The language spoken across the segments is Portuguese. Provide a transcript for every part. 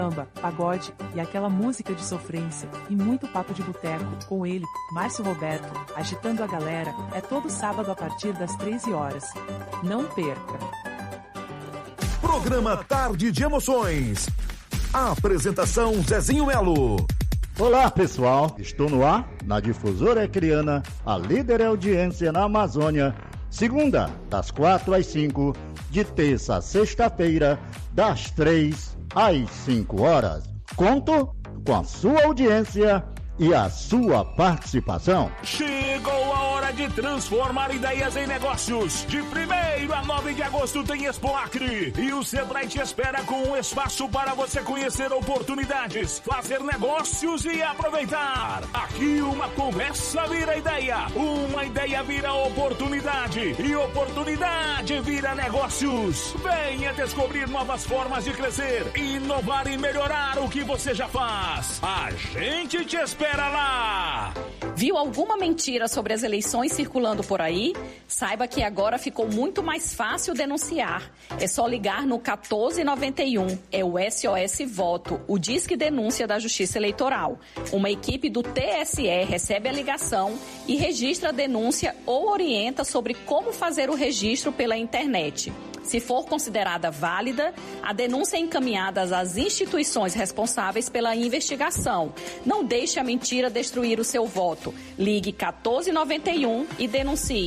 samba, pagode e aquela música de sofrência e muito papo de boteco com ele, Márcio Roberto, agitando a galera, é todo sábado a partir das 13 horas. Não perca! Programa Tarde de Emoções. A apresentação Zezinho Melo. Olá pessoal, estou no ar, na Difusora Acreana, a líder audiência na Amazônia, segunda, das 4 às 5, de terça a sexta-feira, das 3 às 5 horas. Conto com a sua audiência e a sua participação. Chegou a hora de transformar ideias em negócios. De 1º a 9 de agosto tem Expo Acre. E o Sebrae te espera com um espaço para você conhecer oportunidades, fazer negócios e aproveitar. Aqui uma conversa vira ideia, uma ideia vira oportunidade e oportunidade vira negócios. Venha descobrir novas formas de crescer, inovar e melhorar o que você já faz. A gente te espera lá! Viu alguma mentira sobre as eleições circulando por aí? Saiba que agora ficou muito mais fácil denunciar. É só ligar no 1491. É o SOS Voto, o Disque Denúncia da Justiça Eleitoral. Uma equipe do TSE recebe a ligação e registra a denúncia ou orienta sobre como fazer o registro pela internet. Se for considerada válida, a denúncia é encaminhada às instituições responsáveis pela investigação. Não deixe a mentira destruir o seu voto. Ligue 1491 e denuncie.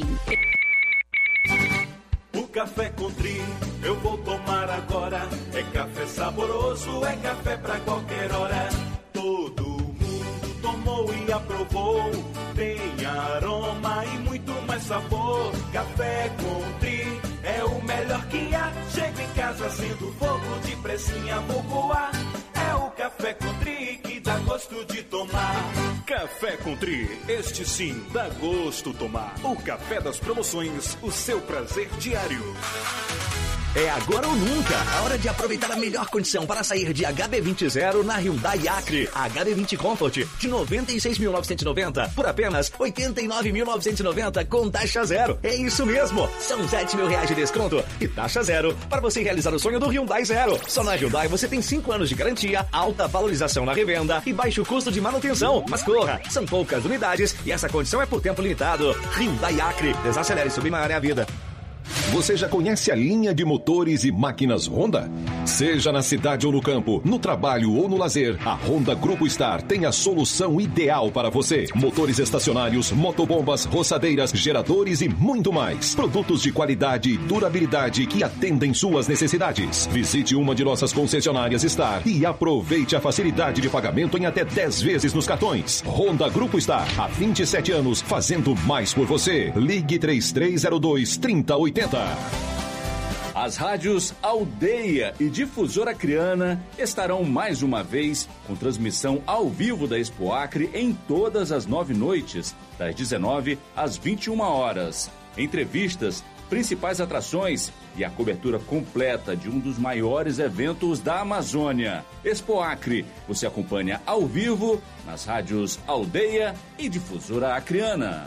O café Country eu vou tomar agora. É café saboroso, é café pra qualquer hora. Todo mundo tomou e aprovou. Tem aroma e muito mais sabor. Café Country é o melhor que há. Chego em casa sendo fogo, de pressinha vou voar. É o Café Country que dá gosto de tomar. Café Country, este sim dá gosto tomar. O café das promoções, o seu prazer diário. É agora ou nunca, a hora de aproveitar a melhor condição para sair de HB20 Zero na Hyundai Acre. HB20 Comfort de 96.990 por apenas 89.990 com taxa zero. É isso mesmo, são R$7.000 de desconto e taxa zero para você realizar o sonho do Hyundai Zero. Só na Hyundai você tem 5 anos de garantia, alta valorização na revenda e baixo custo de manutenção. Mas corra, são poucas unidades e essa condição é por tempo limitado. Hyundai Acre, desacelere e submarine a vida. Você já conhece a linha de motores e máquinas Honda? Seja na cidade ou no campo, no trabalho ou no lazer, a Honda Grupo Star tem a solução ideal para você. Motores estacionários, motobombas, roçadeiras, geradores e muito mais. Produtos de qualidade e durabilidade que atendem suas necessidades. Visite uma de nossas concessionárias Star e aproveite a facilidade de pagamento em até 10 vezes nos cartões. Honda Grupo Star, há 27 anos, fazendo mais por você. Ligue 3302-3080. As rádios Aldeia e Difusora Acreana estarão mais uma vez com transmissão ao vivo da Expo Acre em todas as 9 noites, das 19 às 21 horas. Entrevistas, principais atrações e a cobertura completa de um dos maiores eventos da Amazônia. Expo Acre, você acompanha ao vivo nas rádios Aldeia e Difusora Acreana.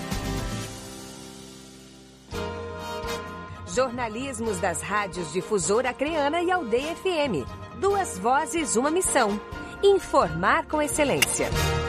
Jornalismos das rádios Difusora Acreana e Aldeia FM. 2 vozes, uma missão. Informar com excelência.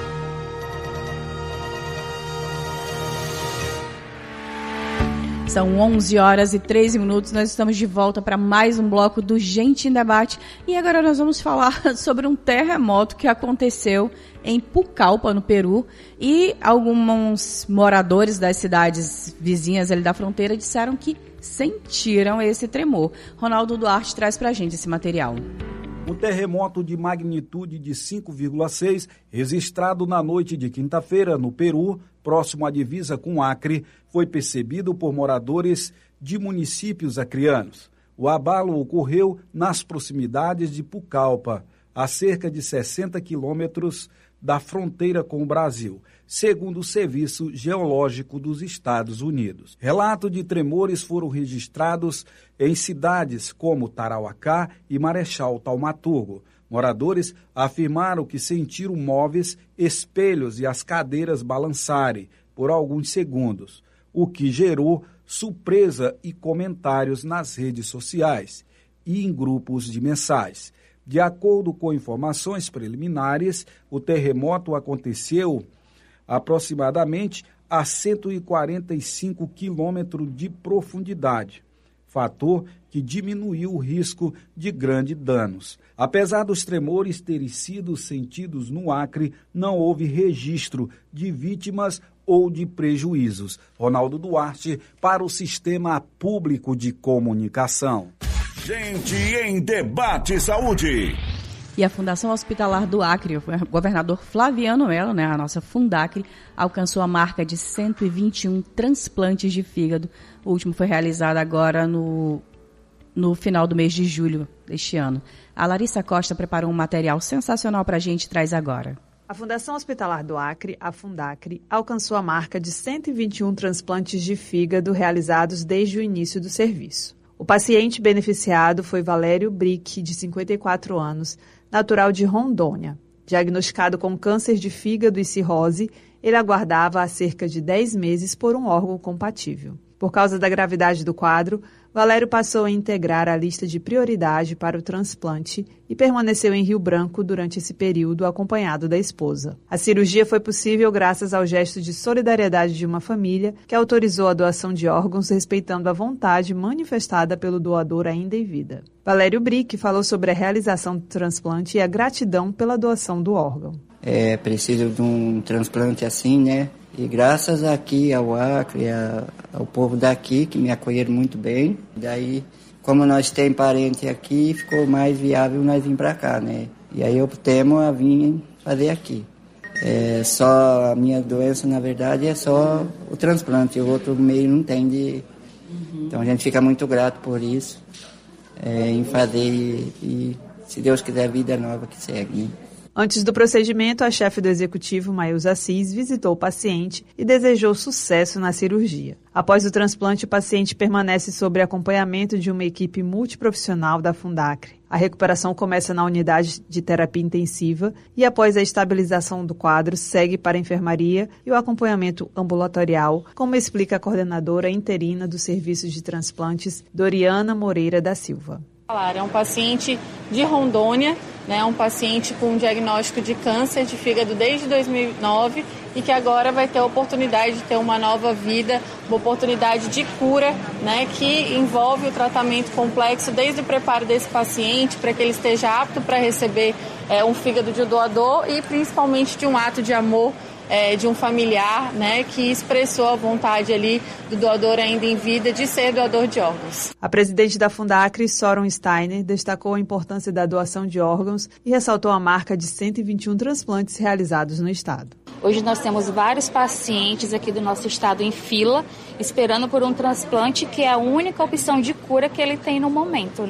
São 11h13. Nós estamos de volta para mais um bloco do Gente em Debate. E agora nós vamos falar sobre um terremoto que aconteceu em Pucallpa, no Peru. E alguns moradores das cidades vizinhas ali da fronteira disseram que sentiram esse tremor. Ronaldo Duarte traz para a gente esse material. Um terremoto de magnitude de 5,6, registrado na noite de quinta-feira no Peru, próximo à divisa com Acre, foi percebido por moradores de municípios acreanos. O abalo ocorreu nas proximidades de Pucallpa, a cerca de 60 quilômetros da fronteira com o Brasil, segundo o Serviço Geológico dos Estados Unidos. Relatos de tremores foram registrados em cidades como Tarauacá e Marechal Taumaturgo. Moradores afirmaram que sentiram móveis, espelhos e as cadeiras balançarem por alguns segundos, o que gerou surpresa e comentários nas redes sociais e em grupos de mensagens. De acordo com informações preliminares, o terremoto aconteceu aproximadamente a 145 quilômetros de profundidade, fator que diminuiu o risco de grandes danos. Apesar dos tremores terem sido sentidos no Acre, não houve registro de vítimas ou de prejuízos. Ronaldo Duarte, para o Sistema Público de Comunicação. Gente em Debate Saúde. E a Fundação Hospitalar do Acre, o governador Flaviano Melo, a nossa Fundacre, alcançou a marca de 121 transplantes de fígado. O último foi realizado agora no final do mês de julho deste ano. A Larissa Costa preparou um material sensacional para a gente, traz agora. A Fundação Hospitalar do Acre, a Fundacre, alcançou a marca de 121 transplantes de fígado realizados desde o início do serviço. O paciente beneficiado foi Valério Brick, de 54 anos, natural de Rondônia. Diagnosticado com câncer de fígado e cirrose, ele aguardava há cerca de 10 meses por um órgão compatível. Por causa da gravidade do quadro, Valério passou a integrar a lista de prioridade para o transplante e permaneceu em Rio Branco durante esse período acompanhado da esposa. A cirurgia foi possível graças ao gesto de solidariedade de uma família que autorizou a doação de órgãos respeitando a vontade manifestada pelo doador ainda em vida. Valério Brick falou sobre a realização do transplante e a gratidão pela doação do órgão. É preciso de um transplante assim, né? E graças aqui ao Acre, ao povo daqui, que me acolheram muito bem. Daí, como nós temos parente aqui, ficou mais viável nós vir para cá, né? E aí optamos a vir fazer aqui. Só a minha doença, na verdade, é só o transplante. O outro meio não tem de... Então a gente fica muito grato por isso, em fazer e se Deus quiser, vida nova que segue, né? Antes do procedimento, a chefe do executivo, Maílza Assis, visitou o paciente e desejou sucesso na cirurgia. Após o transplante, o paciente permanece sob acompanhamento de uma equipe multiprofissional da Fundacre. A recuperação começa na unidade de terapia intensiva e, após a estabilização do quadro, segue para a enfermaria e o acompanhamento ambulatorial, como explica a coordenadora interina do Serviço de Transplantes, Doriana Moreira da Silva. É um paciente de Rondônia, um paciente com diagnóstico de câncer de fígado desde 2009 e que agora vai ter a oportunidade de ter uma nova vida, uma oportunidade de cura, que envolve o tratamento complexo desde o preparo desse paciente para que ele esteja apto para receber um fígado de doador e principalmente de um ato de amor de um familiar, que expressou a vontade ali do doador ainda em vida de ser doador de órgãos. A presidente da Fundacre, Soron Steiner, destacou a importância da doação de órgãos e ressaltou a marca de 121 transplantes realizados no estado. Hoje nós temos vários pacientes aqui do nosso estado em fila, esperando por um transplante, que é a única opção de cura que ele tem no momento,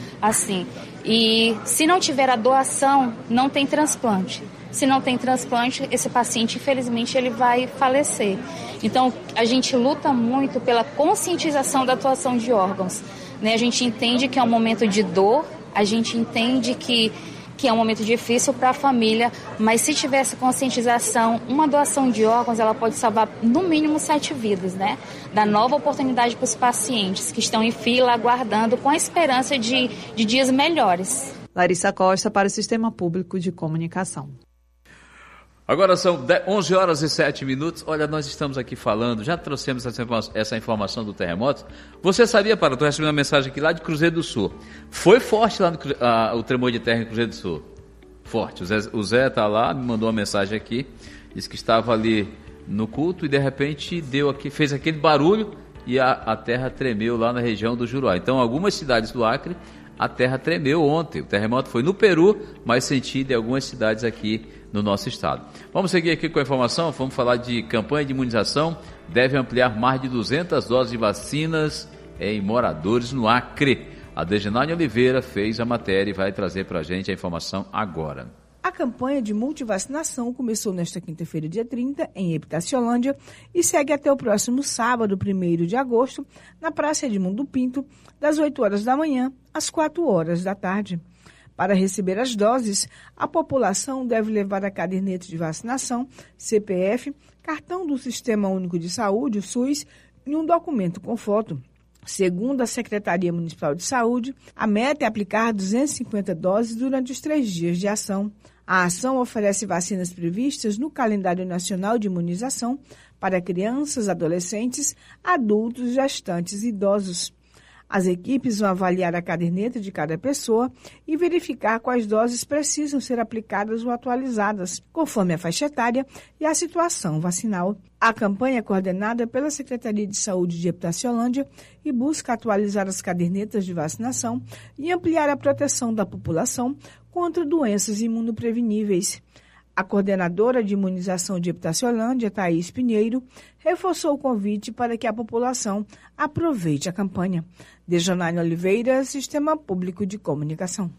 E se não tiver a doação, não tem transplante. Se não tem transplante, esse paciente, infelizmente, ele vai falecer. Então, a gente luta muito pela conscientização da doação de órgãos. A gente entende que é um momento de dor, a gente entende que é um momento difícil para a família, mas se tiver essa conscientização, uma doação de órgãos, ela pode salvar no mínimo 7 vidas, Dá nova oportunidade para os pacientes que estão em fila, aguardando, com a esperança de dias melhores. Larissa Costa, para o Sistema Público de Comunicação. Agora são 11 horas e 7 minutos. Olha, nós estamos aqui falando, já trouxemos essa informação do terremoto. Você sabia, estou recebendo uma mensagem aqui lá de Cruzeiro do Sul. Foi forte lá o tremor de terra em Cruzeiro do Sul. Forte. O Zé está lá, me mandou uma mensagem aqui, disse que estava ali no culto e de repente fez aquele barulho e a terra tremeu lá na região do Juruá. Então, algumas cidades do Acre, a terra tremeu ontem. O terremoto foi no Peru, mas sentido em algumas cidades aqui no nosso estado. Vamos seguir aqui com a informação, vamos falar de campanha de imunização, deve ampliar mais de 200 doses de vacinas em moradores no Acre. A Dejanane Oliveira fez a matéria e vai trazer para a gente a informação agora. A campanha de multivacinação começou nesta quinta-feira, dia 30, em Epitaciolândia e segue até o próximo sábado, 1º de agosto, na Praça Edmundo Pinto, das 8 horas da manhã às 4 horas da tarde. Para receber as doses, a população deve levar a caderneta de vacinação, CPF, cartão do Sistema Único de Saúde, o SUS, e um documento com foto. Segundo a Secretaria Municipal de Saúde, a meta é aplicar 250 doses durante os 3 dias de ação. A ação oferece vacinas previstas no Calendário Nacional de Imunização para crianças, adolescentes, adultos, gestantes e idosos. As equipes vão avaliar a caderneta de cada pessoa e verificar quais doses precisam ser aplicadas ou atualizadas, conforme a faixa etária e a situação vacinal. A campanha é coordenada pela Secretaria de Saúde de Epitaciolândia e busca atualizar as cadernetas de vacinação e ampliar a proteção da população contra doenças imunopreveníveis. A coordenadora de imunização de Epitaciolândia, Thaís Pinheiro, reforçou o convite para que a população aproveite a campanha. Dejanine Oliveira, Sistema Público de Comunicação.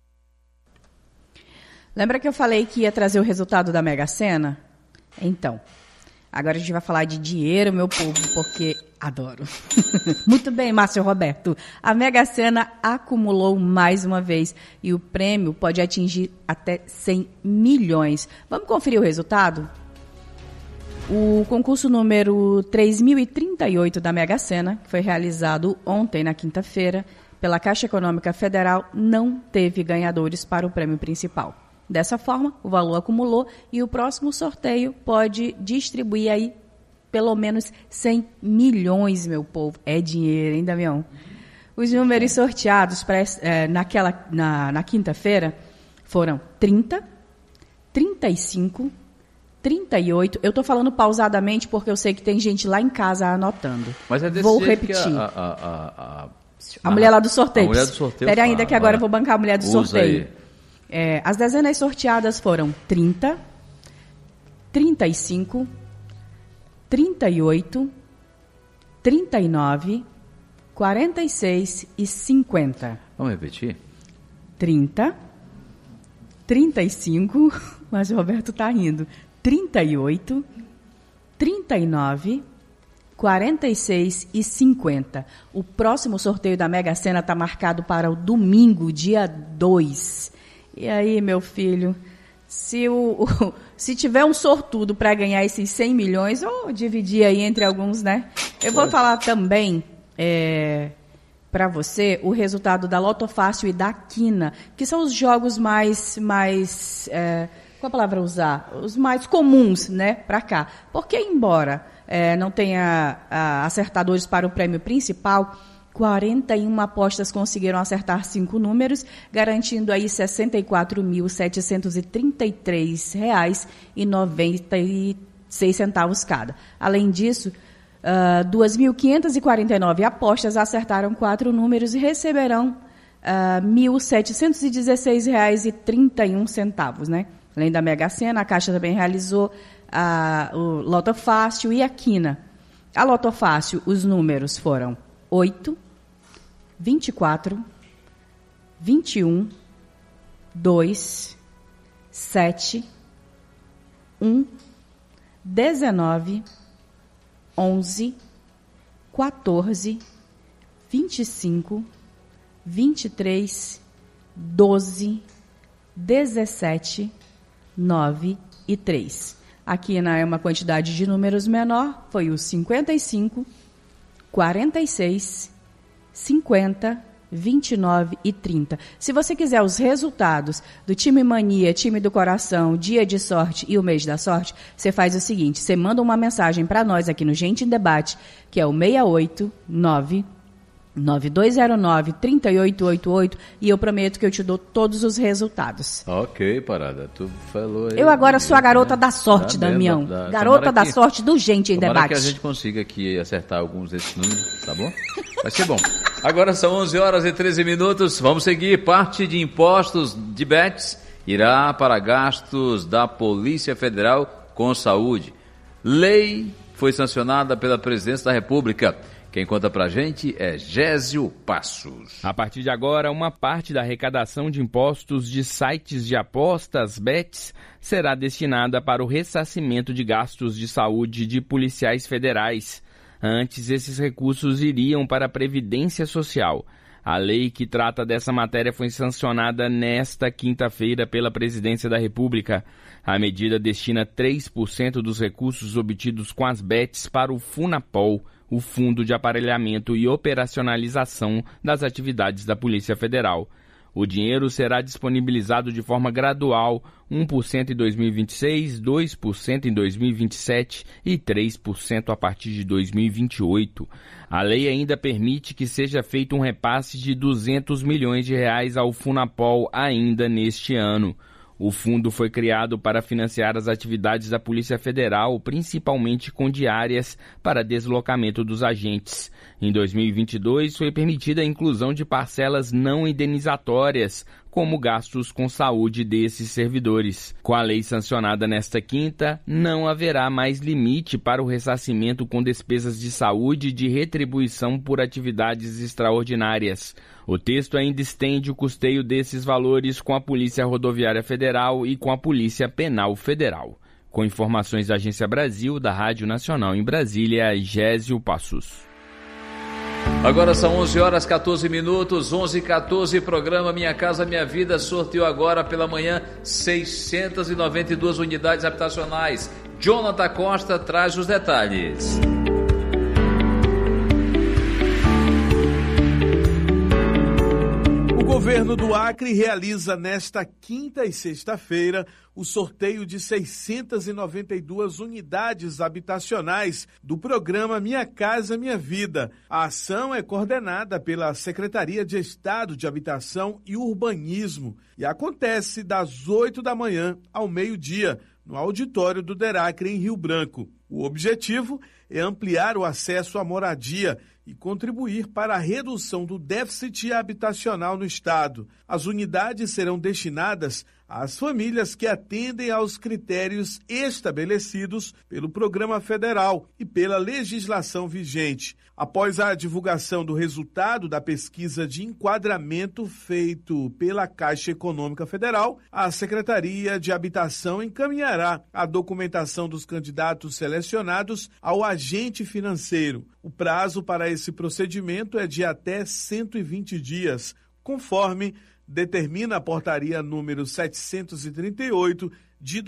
Lembra que eu falei que ia trazer o resultado da Mega Sena? Então, agora a gente vai falar de dinheiro, meu povo, porque adoro. Muito bem, Márcio Roberto. A Mega Sena acumulou mais uma vez e o prêmio pode atingir até 100 milhões. Vamos conferir o resultado? O concurso número 3038 da Mega Sena, que foi realizado ontem, na quinta-feira, pela Caixa Econômica Federal, não teve ganhadores para o prêmio principal. Dessa forma, o valor acumulou e o próximo sorteio pode distribuir aí pelo menos 100 milhões, meu povo. É dinheiro, hein, Damião? Os números sorteados na quinta-feira foram 30, 35, 38. Eu estou falando pausadamente porque eu sei que tem gente lá em casa anotando. Mas é desse Vou jeito repetir. Que a mulher lá do sorteio. A mulher do sorteio. Espera ainda que agora eu vou bancar a mulher do sorteio. Aí. As dezenas sorteadas foram 30, 35, 38, 39, 46 e 50. Vamos repetir? 30, 35, mas o Roberto está rindo. 38, 39, 46 e 50. O próximo sorteio da Mega Sena está marcado para o domingo, dia 2. E aí, meu filho, se tiver um sortudo para ganhar esses 100 milhões, ou dividir aí entre alguns, né? Eu vou falar também para você o resultado da Loto Fácil e da Quina, que são os jogos mais qual a palavra usar? Os mais comuns, né, para cá. Porque, embora não tenha acertadores para o prêmio principal, 41 apostas conseguiram acertar 5 números, garantindo aí R$ 64.733,96 cada. Além disso, 2.549 apostas acertaram 4 números e receberão R$ 1.716,31, né? Além da Mega Sena, a Caixa também realizou o Loto Fácil e a Quina. A Loto Fácil, os números foram 8, 24, 21, 2, 7, 1, 19, 11, 14, 25, 23, 12, 17, 9 e 3. Aqui é uma quantidade de números menor, foi o 55, 46, 50, 29 e 30. Se você quiser os resultados do time Mania, time do coração, dia de sorte e o mês da sorte, você faz o seguinte, você manda uma mensagem para nós aqui no Gente em Debate, que é o 689-9209-3888, e eu prometo que eu te dou todos os resultados. Ok, Parada, tu falou aí. Eu agora sou a garota da sorte, Damião. Garota da sorte do Gente em Debate. Que a gente consiga aqui acertar alguns desses números, tá bom? Vai ser bom. Agora são 11 horas e 13 minutos, vamos seguir. Parte de impostos de bets irá para gastos da Polícia Federal com saúde. Lei foi sancionada pela Presidência da República. Quem conta pra gente é Gésio Passos. A partir de agora, uma parte da arrecadação de impostos de sites de apostas, bets, será destinada para o ressarcimento de gastos de saúde de policiais federais. Antes, esses recursos iriam para a Previdência Social. A lei que trata dessa matéria foi sancionada nesta quinta-feira pela Presidência da República. A medida destina 3% dos recursos obtidos com as bets para o FUNAPOL, o Fundo de Aparelhamento e Operacionalização das Atividades da Polícia Federal. O dinheiro será disponibilizado de forma gradual, 1% em 2026, 2% em 2027 e 3% a partir de 2028. A lei ainda permite que seja feito um repasse de R$200 milhões ao FUNAPOL ainda neste ano. O fundo foi criado para financiar as atividades da Polícia Federal, principalmente com diárias para deslocamento dos agentes. Em 2022, foi permitida a inclusão de parcelas não indenizatórias, como gastos com saúde desses servidores. Com a lei sancionada nesta quinta, não haverá mais limite para o ressarcimento com despesas de saúde e de retribuição por atividades extraordinárias. O texto ainda estende o custeio desses valores com a Polícia Rodoviária Federal e com a Polícia Penal Federal. Com informações da Agência Brasil, da Rádio Nacional em Brasília, Gésio Passos. Agora são 11h14, 11h14, programa Minha Casa Minha Vida sorteou agora pela manhã 692 unidades habitacionais. Jonathan Costa traz os detalhes. O governo do Acre realiza nesta quinta e sexta-feira o sorteio de 692 unidades habitacionais do programa Minha Casa Minha Vida. A ação é coordenada pela Secretaria de Estado de Habitação e Urbanismo e acontece das 8 da manhã ao meio-dia, no auditório do DERACRE em Rio Branco. O objetivo é ampliar o acesso à moradia e contribuir para a redução do déficit habitacional no estado. As unidades serão destinadas às famílias que atendem aos critérios estabelecidos pelo Programa Federal e pela legislação vigente. Após a divulgação do resultado da pesquisa de enquadramento feito pela Caixa Econômica Federal, a Secretaria de Habitação encaminhará a documentação dos candidatos selecionados ao agente financeiro. O prazo para esse procedimento é de até 120 dias, conforme determina a portaria número 738 de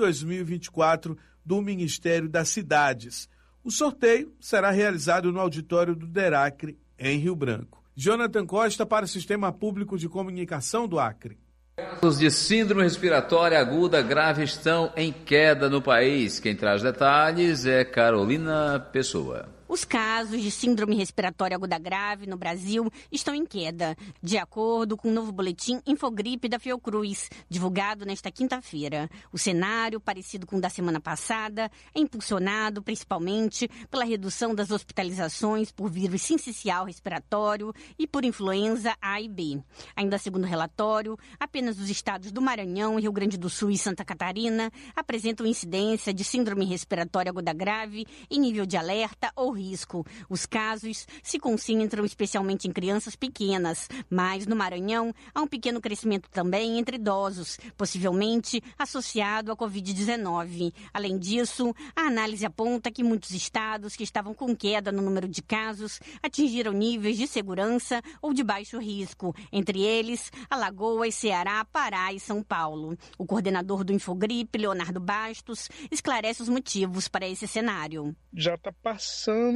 2024 do Ministério das Cidades. O sorteio será realizado no auditório do DERACRE, em Rio Branco. Jonathan Costa para o Sistema Público de Comunicação do Acre. Casos de síndrome respiratória aguda grave estão em queda no país. Quem traz detalhes é Carolina Pessoa. Os casos de síndrome respiratória aguda grave no Brasil estão em queda, de acordo com o novo boletim Infogripe da Fiocruz, divulgado nesta quinta-feira. O cenário, parecido com o da semana passada, é impulsionado principalmente pela redução das hospitalizações por vírus sincicial respiratório e por influenza A e B. Ainda segundo o relatório, apenas os estados do Maranhão, Rio Grande do Sul e Santa Catarina apresentam incidência de síndrome respiratória aguda grave em nível de alerta ou risco. Os casos se concentram especialmente em crianças pequenas, mas no Maranhão há um pequeno crescimento também entre idosos, possivelmente associado à Covid-19. Além disso, a análise aponta que muitos estados que estavam com queda no número de casos atingiram níveis de segurança ou de baixo risco, entre eles Alagoas, Ceará, Pará e São Paulo. O coordenador do Infogripe, Leonardo Bastos, esclarece os motivos para esse cenário. Já está passando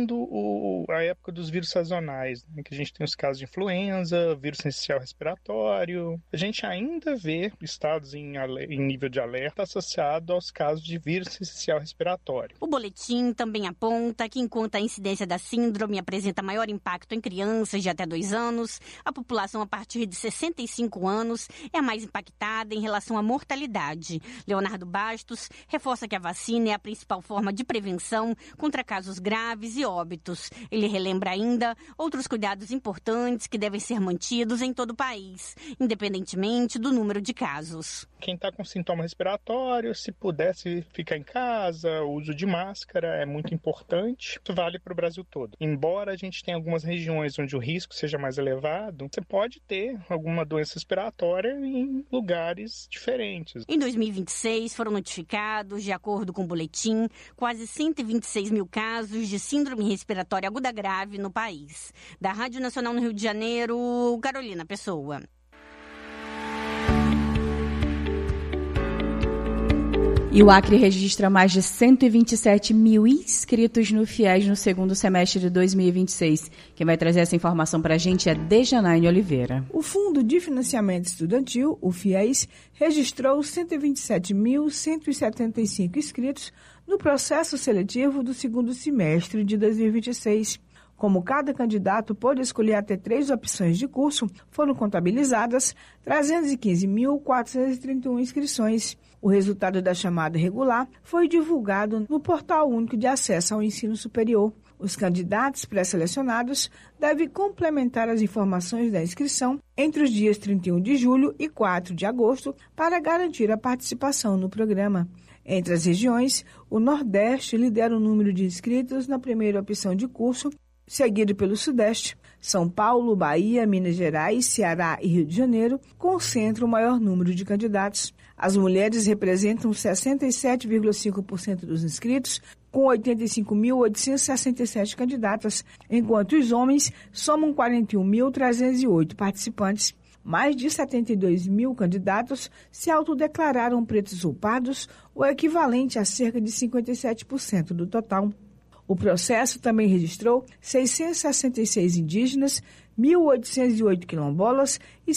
a época dos vírus sazonais, né, que a gente tem os casos de influenza, vírus sincicial respiratório. A gente ainda vê estados em nível de alerta associado aos casos de vírus sincicial respiratório. O boletim também aponta que enquanto a incidência da síndrome apresenta maior impacto em crianças de até 2 anos, a população a partir de 65 anos é a mais impactada em relação à mortalidade. Leonardo Bastos reforça que a vacina é a principal forma de prevenção contra casos graves e óbitos. Ele relembra ainda outros cuidados importantes que devem ser mantidos em todo o país, independentemente do número de casos. Quem está com sintoma respiratório, se pudesse ficar em casa, o uso de máscara é muito importante. Isso vale para o Brasil todo. Embora a gente tenha algumas regiões onde o risco seja mais elevado, você pode ter alguma doença respiratória em lugares diferentes. Em 2026 foram notificados, de acordo com o boletim, quase 126 mil casos de síndrome síndrome respiratória aguda grave no país. Da Rádio Nacional no Rio de Janeiro, Carolina Pessoa. E o Acre registra mais de 127 mil inscritos no FIES no segundo semestre de 2026. Quem vai trazer essa informação para a gente é Dejanaine Oliveira. O Fundo de Financiamento Estudantil, o FIES, registrou 127.175 inscritos no processo seletivo do segundo semestre de 2026. Como cada candidato pôde escolher até 3 opções de curso, foram contabilizadas 315.431 inscrições. O resultado da chamada regular foi divulgado no Portal Único de Acesso ao Ensino Superior. Os candidatos pré-selecionados devem complementar as informações da inscrição entre os dias 31 de julho e 4 de agosto para garantir a participação no programa. Entre as regiões, o Nordeste lidera o número de inscritos na primeira opção de curso, seguido pelo Sudeste. São Paulo, Bahia, Minas Gerais, Ceará e Rio de Janeiro concentram o maior número de candidatos. As mulheres representam 67,5% dos inscritos, com 85.867 candidatas, enquanto os homens somam 41.308 participantes. Mais de 72 mil candidatos se autodeclararam pretos ou pardos, o equivalente a cerca de 57% do total. O processo também registrou 666 indígenas, 1.808 quilombolas e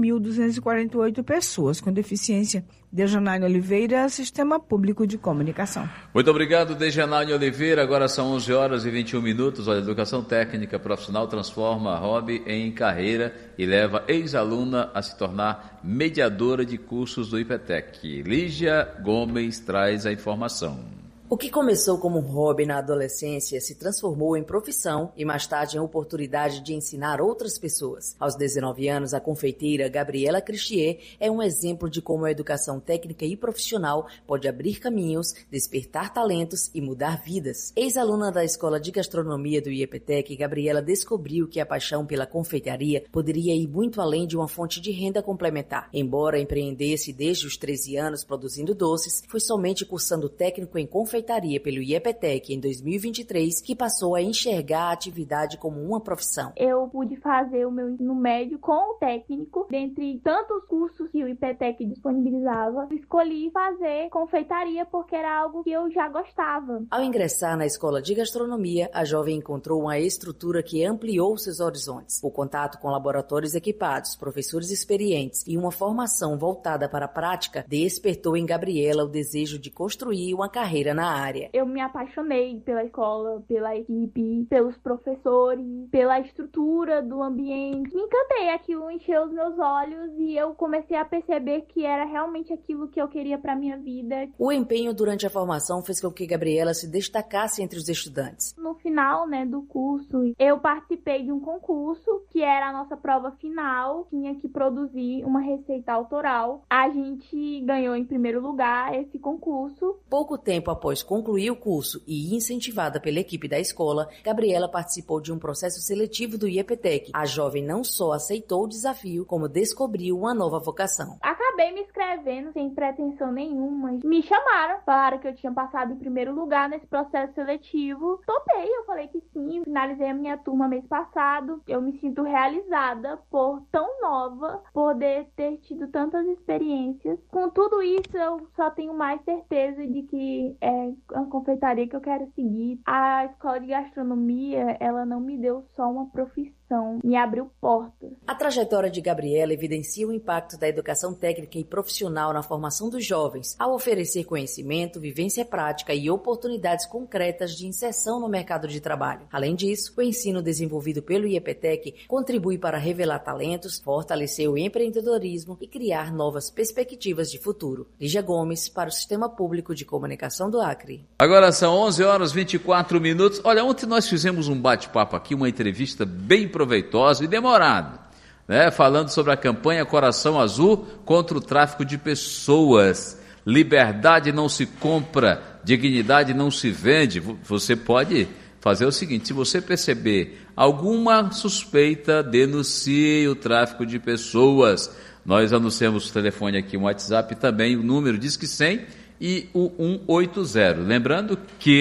5.248 pessoas com deficiência. Dejanaine Oliveira, Sistema Público de Comunicação. Muito obrigado, Dejanaine Oliveira. Agora são 11 horas e 21 minutos. Olha, a educação técnica profissional transforma hobby em carreira e leva ex-aluna a se tornar mediadora de cursos do IPTEC. Lígia Gomes traz a informação. O que começou como um hobby na adolescência se transformou em profissão e mais tarde em oportunidade de ensinar outras pessoas. Aos 19 anos, a confeiteira Gabriela Cristier é um exemplo de como a educação técnica e profissional pode abrir caminhos, despertar talentos e mudar vidas. Ex-aluna da Escola de Gastronomia do IEPTEC, Gabriela descobriu que a paixão pela confeitaria poderia ir muito além de uma fonte de renda complementar. Embora empreendesse desde os 13 anos produzindo doces, foi somente cursando técnico em confeitaria pelo IEPTEC em 2023 que passou a enxergar a atividade como uma profissão. Eu pude fazer o meu ensino médio com o técnico, dentre tantos cursos que o IPTEC disponibilizava. Escolhi fazer confeitaria porque era algo que eu já gostava. Ao ingressar na Escola de Gastronomia, a jovem encontrou uma estrutura que ampliou seus horizontes. O contato com laboratórios equipados, professores experientes e uma formação voltada para a prática despertou em Gabriela o desejo de construir uma carreira na área. Eu me apaixonei pela escola, pela equipe, pelos professores, pela estrutura do ambiente. Me encantei, aquilo encheu os meus olhos e eu comecei a perceber que era realmente aquilo que eu queria para minha vida. O empenho durante a formação fez com que Gabriela se destacasse entre os estudantes. No final, do curso, eu participei de um concurso que era a nossa prova final. Tinha que produzir uma receita autoral. A gente ganhou em primeiro lugar esse concurso. Pouco tempo após concluir o curso e incentivada pela equipe da escola, Gabriela participou de um processo seletivo do IEPTEC. A jovem não só aceitou o desafio, como descobriu uma nova vocação. Acabei me inscrevendo sem pretensão nenhuma. Me chamaram, falaram que eu tinha passado em primeiro lugar nesse processo seletivo. Topei, eu falei que sim. Finalizei a minha turma mês passado. Eu me sinto realizada por tão nova, poder ter tido tantas experiências. Com tudo isso, eu só tenho mais certeza de que é a confeitaria que eu quero seguir. A escola de gastronomia, ela não me deu só uma profissão, me abriu portas. A trajetória de Gabriela evidencia o impacto da educação técnica e profissional na formação dos jovens, ao oferecer conhecimento, vivência prática e oportunidades concretas de inserção no mercado de trabalho. Além disso, o ensino desenvolvido pelo IEPTEC contribui para revelar talentos, fortalecer o empreendedorismo e criar novas perspectivas de futuro. Lígia Gomes, para o Sistema Público de Comunicação do Acre. Agora são 11 horas e 24 minutos. Olha, ontem nós fizemos um bate-papo aqui, uma entrevista bem proveitosa e demorada, falando sobre a campanha Coração Azul contra o tráfico de pessoas. Liberdade não se compra, dignidade não se vende. Você pode fazer o seguinte: se você perceber alguma suspeita, denuncie o tráfico de pessoas. Nós anunciamos o telefone aqui, o WhatsApp também, o número Disque 100 e o 180. Lembrando que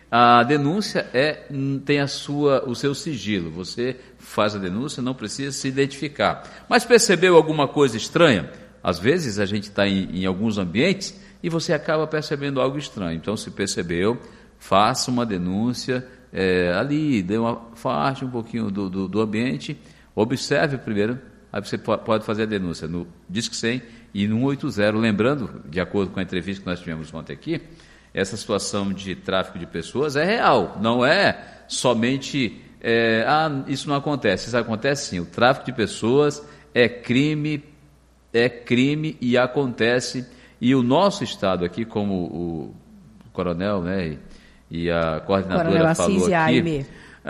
a denúncia tem o seu sigilo. Você faz a denúncia, não precisa se identificar. Mas percebeu alguma coisa estranha? Às vezes a gente está em alguns ambientes e você acaba percebendo algo estranho. Então, se percebeu, faça uma denúncia ali, afaste um pouquinho do ambiente, observe primeiro, aí você pode fazer a denúncia no Disque 100 e no 180. Lembrando, de acordo com a entrevista que nós tivemos ontem aqui, essa situação de tráfico de pessoas é real, não é somente, isso não acontece. Isso acontece sim, o tráfico de pessoas é crime e acontece, e o nosso Estado aqui, como o coronel, né, e a coordenadora falou aqui,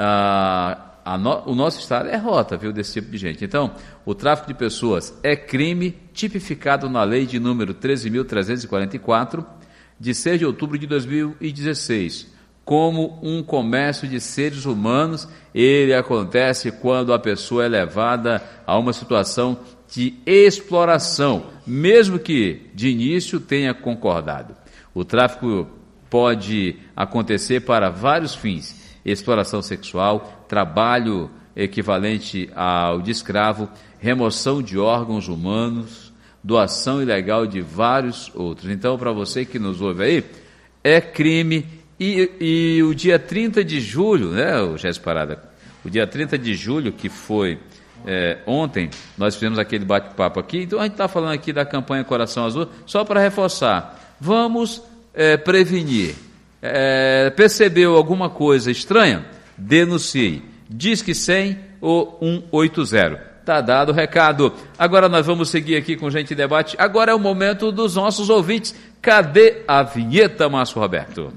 o nosso Estado é rota, viu, desse tipo de gente. Então, o tráfico de pessoas é crime tipificado na lei de número 13.344, de 6 de outubro de 2016, como um comércio de seres humanos. Ele acontece quando a pessoa é levada a uma situação de exploração, mesmo que de início tenha concordado. O tráfico pode acontecer para vários fins: exploração sexual, trabalho equivalente ao de escravo, remoção de órgãos humanos, doação ilegal de vários outros. Então, para você que nos ouve aí, é crime. E o dia 30 de julho, né, o Jéssica Parada, o dia 30 de julho, que foi ontem, nós fizemos aquele bate-papo aqui. Então, a gente está falando aqui da campanha Coração Azul, só para reforçar. Vamos prevenir. Percebeu alguma coisa estranha? Denuncie. Disque 100 ou 180. Tá dado o recado. Agora nós vamos seguir aqui com Gente em Debate. Agora é o momento dos nossos ouvintes. Cadê a vinheta, Márcio Roberto?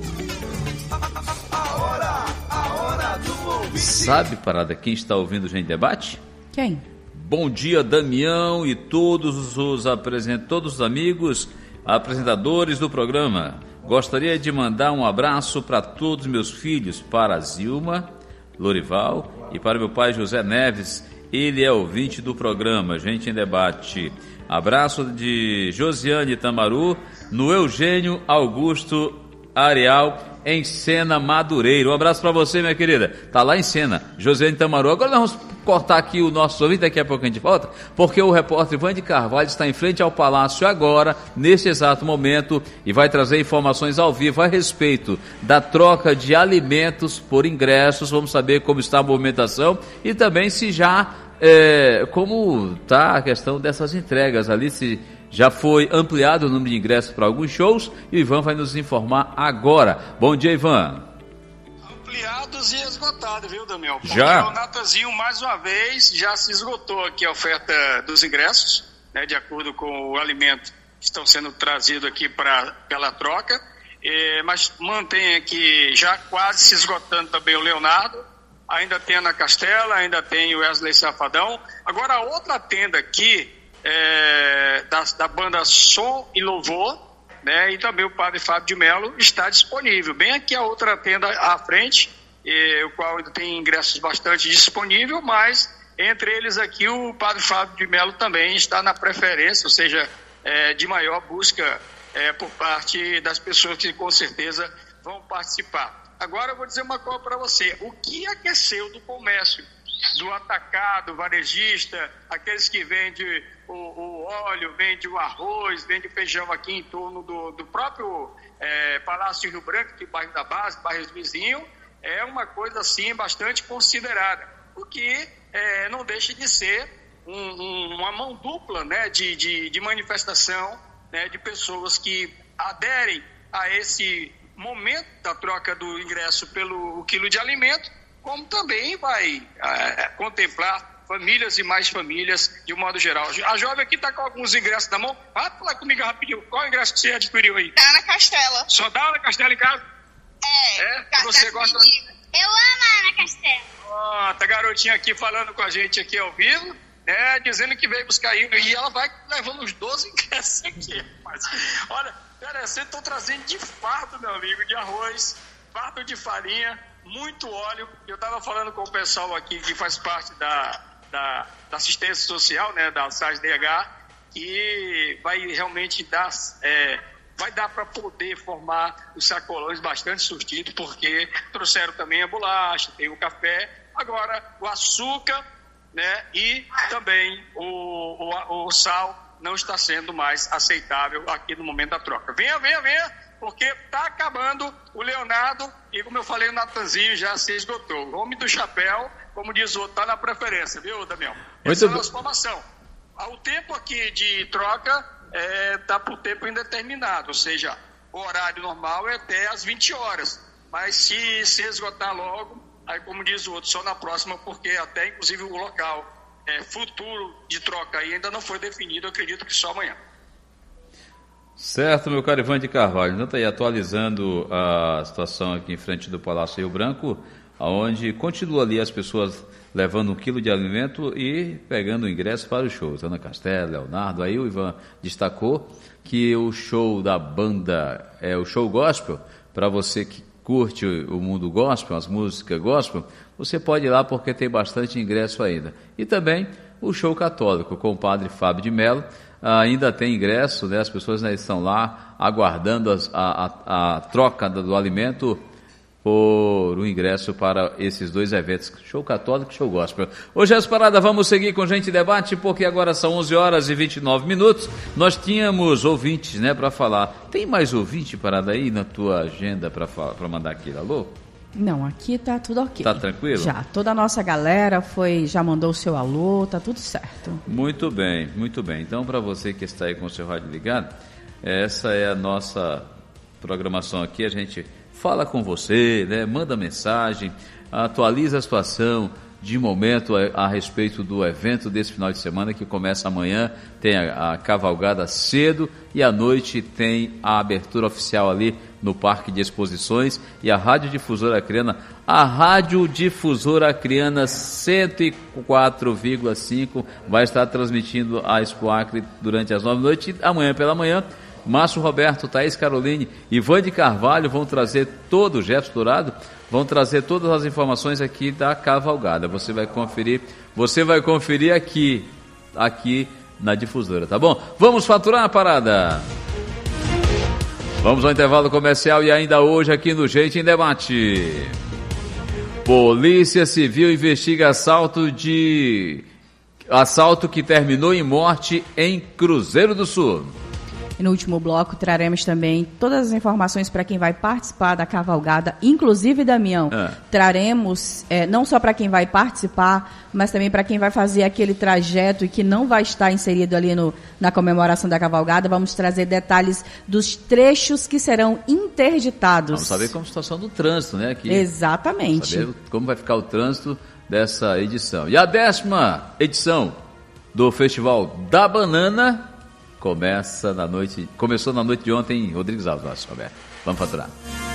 A hora do ouvinte. Sabe, Parada, quem está ouvindo Gente em Debate? Quem? Bom dia, Damião e todos os amigos apresentadores do programa. Gostaria de mandar um abraço para todos meus filhos, para a Zilma, Lorival e para meu pai José Neves. Ele é ouvinte do programa Gente em Debate. Abraço de Josiane Tamaru, no Eugênio Augusto Areal, em Sena Madureira. Um abraço para você, minha querida. Tá lá em Sena, Josiane Tamaru. Agora nós vamos cortar aqui o nosso ouvinte, daqui a pouco a gente volta, porque o repórter Ivan de Carvalho está em frente ao Palácio agora, nesse exato momento, e vai trazer informações ao vivo a respeito da troca de alimentos por ingressos. Vamos saber como está a movimentação e também se já, como está a questão dessas entregas ali, se já foi ampliado o número de ingressos para alguns shows, e o Ivan vai nos informar agora. Bom dia, Ivan. Ampliados e esgotados, viu, Damião? Já? O Natazinho, mais uma vez, já se esgotou aqui a oferta dos ingressos, né, de acordo com o alimento que estão sendo trazidos aqui pela troca, mas mantém aqui já quase se esgotando também o Leonardo, ainda tem a Ana Castela, ainda tem o Wesley Safadão. Agora, a outra tenda aqui, da banda Som e Louvor, né, e também o Padre Fábio de Melo está disponível. Bem aqui a outra tenda à frente, o qual ainda tem ingressos bastante disponível, mas entre eles aqui o Padre Fábio de Melo também está na preferência, ou seja, de maior busca por parte das pessoas que com certeza vão participar. Agora eu vou dizer uma coisa para você: o que aqueceu do comércio, do atacado, varejista, aqueles que vendem o óleo, vendem o arroz, vendem o feijão aqui em torno do próprio Palácio Rio Branco, que é o bairro da Base, bairros vizinhos, é uma coisa assim bastante considerada, o que não deixa de ser uma mão dupla, né, de manifestação, né, de pessoas que aderem a esse momento da troca do ingresso pelo quilo de alimento, como também vai contemplar famílias e mais famílias de um modo geral. A jovem aqui está com alguns ingressos na mão. Vai falar comigo rapidinho. Qual é o ingresso que você adquiriu aí? Tá na Castela. Só dá Ana Castela em casa? Você gosta? Eu amo a Ana Castela. Tá garotinha aqui falando com a gente aqui ao vivo, né, dizendo que veio buscar e ela vai levando os 12 ingressos aqui. Mas, olha, vocês estão trazendo de fardo, meu amigo, de arroz, fardo de farinha, muito óleo. Eu estava falando com o pessoal aqui que faz parte da assistência social, né, da SASDH, que vai realmente dar vai dar para poder formar os sacolões bastante surtidos, porque trouxeram também a bolacha, tem o café, agora o açúcar, né, e também o sal não está sendo mais aceitável aqui no momento da troca. Venha, porque está acabando o Leonardo e, como eu falei, o Natanzinho já se esgotou. O homem do chapéu, como diz o outro, está na preferência, viu, Damião? Essa é a nossa informação. O tempo aqui de troca está por tempo indeterminado, ou seja, o horário normal é até às 20 horas. Mas se esgotar logo, aí, como diz o outro, só na próxima, porque até inclusive o local futuro de troca aí ainda não foi definido, eu acredito que só amanhã. Certo, meu caro Ivan de Carvalho. Então está aí atualizando a situação aqui em frente do Palácio Rio Branco, onde continua ali as pessoas levando 1 quilo de alimento e pegando o ingresso para o show. Ana Castela, Leonardo, aí o Ivan destacou que o show da banda é o show gospel. Para você que curte o mundo gospel, as músicas gospel, você pode ir lá porque tem bastante ingresso ainda. E também o show católico com o padre Fábio de Mello, ainda tem ingresso, né? As pessoas ainda estão lá aguardando a troca do alimento por um ingresso para esses 2 eventos, show católico e show gospel. Hoje as paradas, vamos seguir com Gente Debate, porque agora são 11 horas e 29 minutos. Nós tínhamos ouvintes, né, para falar. Tem mais ouvinte parada aí na tua agenda para mandar aquilo? Alô? Não, aqui tá tudo ok. Tá tranquilo? Já, toda a nossa galera já mandou o seu alô, tá tudo certo. Muito bem, muito bem. Então, para você que está aí com o seu rádio ligado, essa é a nossa programação aqui. A gente fala com você, né? Manda mensagem, atualiza a situação de momento a respeito do evento desse final de semana que começa amanhã. Tem a cavalgada cedo e à noite tem a abertura oficial ali no Parque de Exposições. E a Rádio Difusora Acreana, a Rádio Difusora Acreana 104,5 vai estar transmitindo a Expo Acre durante as 9 da noite. Amanhã pela manhã, Márcio Roberto, Thaís Caroline e Ivan de Carvalho vão trazer todo o Jefferson Dourado, vão trazer todas as informações aqui da cavalgada. Você vai conferir aqui na Difusora, tá bom? Vamos faturar a parada. Vamos ao intervalo comercial e ainda hoje aqui no Gente em Debate. Polícia Civil investiga assalto que terminou em morte em Cruzeiro do Sul. E no último bloco traremos também todas as informações para quem vai participar da cavalgada, inclusive, Damião, traremos não só para quem vai participar, mas também para quem vai fazer aquele trajeto e que não vai estar inserido ali na comemoração da cavalgada. Vamos trazer detalhes dos trechos que serão interditados. Vamos saber como a situação do trânsito, né? Aqui. Exatamente. Saber como vai ficar o trânsito dessa edição. E a 10ª edição do Festival da Banana começou na noite de ontem em Rodrigues Alves, Roberto. Vamos faturar.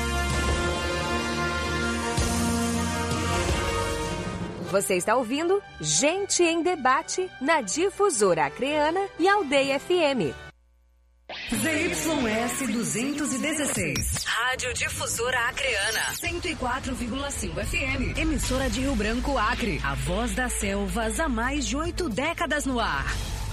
Você está ouvindo Gente em Debate na Difusora Acreana e Aldeia FM. ZYS 216. Rádio Difusora Acreana. 104,5 FM. Emissora de Rio Branco, Acre. A voz das selvas há mais de 8 décadas no ar.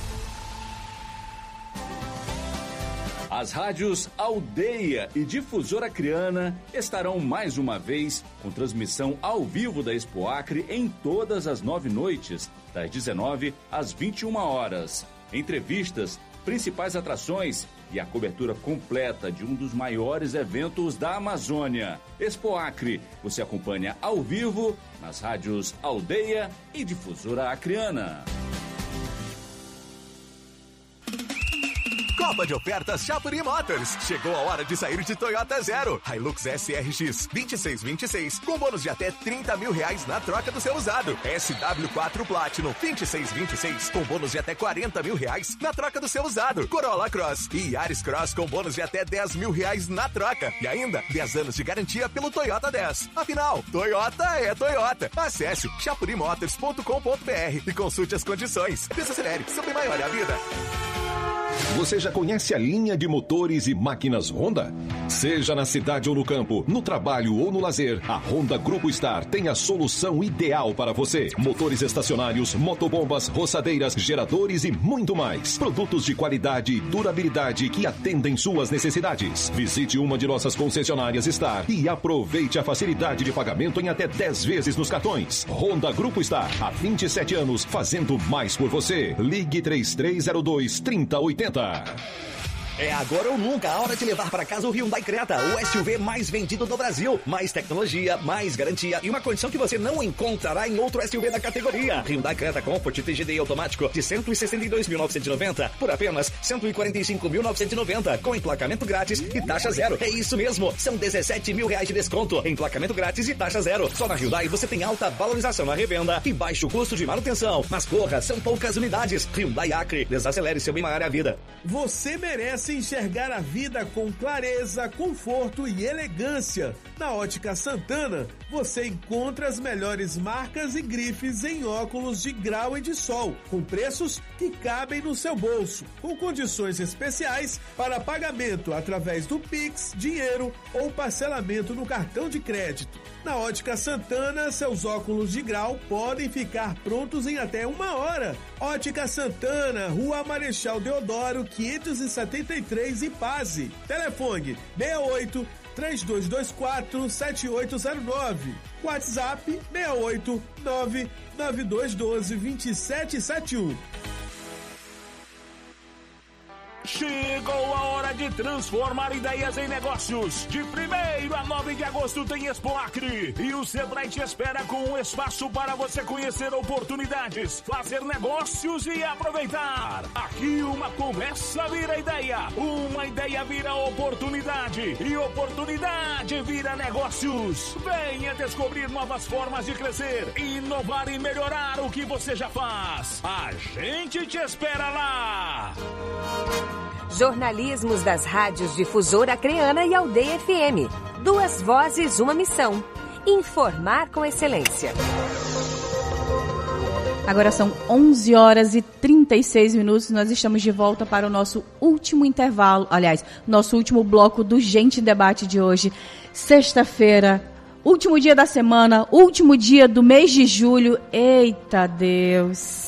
As rádios Aldeia e Difusora Acreana estarão mais uma vez com transmissão ao vivo da Expo Acre em todas as 9 noites, das 19 às 21 horas. Entrevistas, principais atrações e a cobertura completa de um dos maiores eventos da Amazônia. Expo Acre, você acompanha ao vivo nas rádios Aldeia e Difusora Acreana. Copa de ofertas Chapuri Motors. Chegou a hora de sair de Toyota Zero. Hilux SRX 2626 com bônus de até R$30 mil na troca do seu usado. SW4 Platinum 2626 com bônus de até R$40 mil na troca do seu usado. Corolla Cross e Yaris Cross com bônus de até R$10 mil na troca. E ainda 10 anos de garantia pelo Toyota 10. Afinal, Toyota é Toyota. Acesse chapurimotors.com.br e consulte as condições. Desacelere, seu bem maior é a vida. Você já conhece a linha de motores e máquinas Honda? Seja na cidade ou no campo, no trabalho ou no lazer, a Honda Grupo Star tem a solução ideal para você. Motores estacionários, motobombas, roçadeiras, geradores e muito mais. Produtos de qualidade e durabilidade que atendem suas necessidades. Visite uma de nossas concessionárias Star e aproveite a facilidade de pagamento em até 10 vezes nos cartões. Honda Grupo Star, há 27 anos, fazendo mais por você. Ligue 3302-3080. É agora ou nunca a hora de levar para casa o Hyundai Creta, o SUV mais vendido do Brasil. Mais tecnologia, mais garantia e uma condição que você não encontrará em outro SUV da categoria. Hyundai Creta Comfort TGDI automático de 162.990 por apenas 145.990 com emplacamento grátis e taxa zero. É isso mesmo, são 17 mil reais de desconto, emplacamento grátis e taxa zero. Só na Hyundai você tem alta valorização na revenda e baixo custo de manutenção. Mas corra, são poucas unidades. Hyundai Acre, desacelere seu bem-maior à vida. Você merece enxergar a vida com clareza, conforto e elegância. Na Ótica Santana, você encontra as melhores marcas e grifes em óculos de grau e de sol, com preços que cabem no seu bolso, com condições especiais para pagamento através do Pix, dinheiro ou parcelamento no cartão de crédito. Na Ótica Santana, seus óculos de grau podem ficar prontos em até 1 hora. Ótica Santana, Rua Marechal Deodoro, 573, Ipase. Telefone 68-3224-7809. WhatsApp 689-9212-2771. Chegou a hora de transformar ideias em negócios. De 1º a 9 de agosto tem Expo Acre. E o Sebrae te espera com um espaço para você conhecer oportunidades, fazer negócios e aproveitar. Aqui uma conversa vira ideia, uma ideia vira oportunidade e oportunidade vira negócios. Venha descobrir novas formas de crescer, inovar e melhorar o que você já faz. A gente te espera lá. Jornalismos das rádios Difusora Acreana e Aldeia FM. 2 vozes, uma missão. Informar com excelência. Agora são 11 horas e 36 minutos. Nós estamos de volta para o nosso último intervalo. Aliás, nosso último bloco do Gente Debate de hoje. Sexta-feira, último dia da semana, último dia do mês de julho. Eita Deus!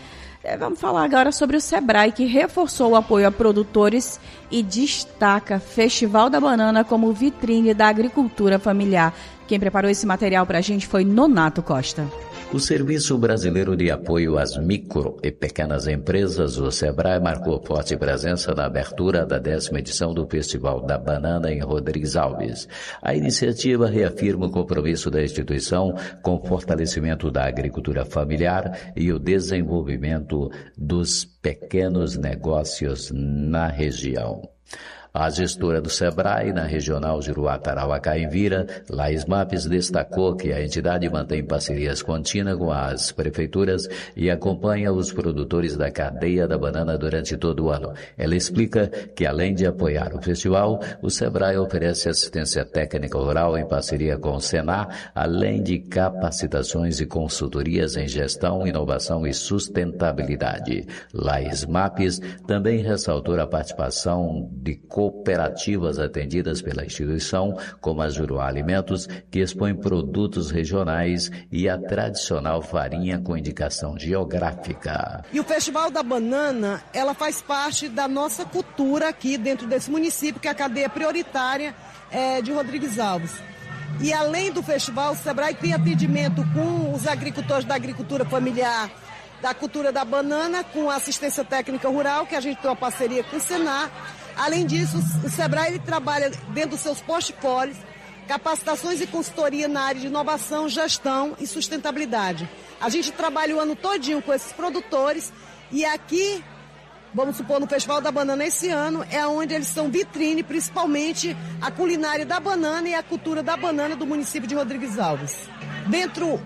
Vamos falar agora sobre o Sebrae, que reforçou o apoio a produtores e destaca Festival da Banana como vitrine da agricultura familiar. Quem preparou esse material para a gente foi Nonato Costa. O Serviço Brasileiro de Apoio às Micro e Pequenas Empresas, o Sebrae, marcou forte presença na abertura da 10ª edição do Festival da Banana em Rodrigues Alves. A iniciativa reafirma o compromisso da instituição com o fortalecimento da agricultura familiar e o desenvolvimento dos pequenos negócios na região. A gestora do Sebrae na Regional Juruá-Tarauacá-Envira, Laís Mapes, destacou que a entidade mantém parcerias contínuas com as prefeituras e acompanha os produtores da cadeia da banana durante todo o ano. Ela explica que, além de apoiar o festival, o Sebrae oferece assistência técnica rural em parceria com o Senar, além de capacitações e consultorias em gestão, inovação e sustentabilidade. Laís Mapes também ressaltou a participação de cooperativas atendidas pela instituição, como a Juruá Alimentos, que expõe produtos regionais, e a tradicional farinha com indicação geográfica. E o Festival da Banana, ela faz parte da nossa cultura aqui dentro desse município, que é a cadeia prioritária de Rodrigues Alves. E além do festival, o Sebrae tem atendimento com os agricultores da agricultura familiar, da cultura da banana, com a assistência técnica rural, que a gente tem uma parceria com o Senar. Além disso, o Sebrae ele trabalha dentro dos seus portfólios capacitações e consultoria na área de inovação, gestão e sustentabilidade. A gente trabalha o ano todinho com esses produtores e aqui, vamos supor, no Festival da Banana esse ano, é onde eles são vitrine, principalmente a culinária da banana e a cultura da banana do município de Rodrigues Alves. Dentro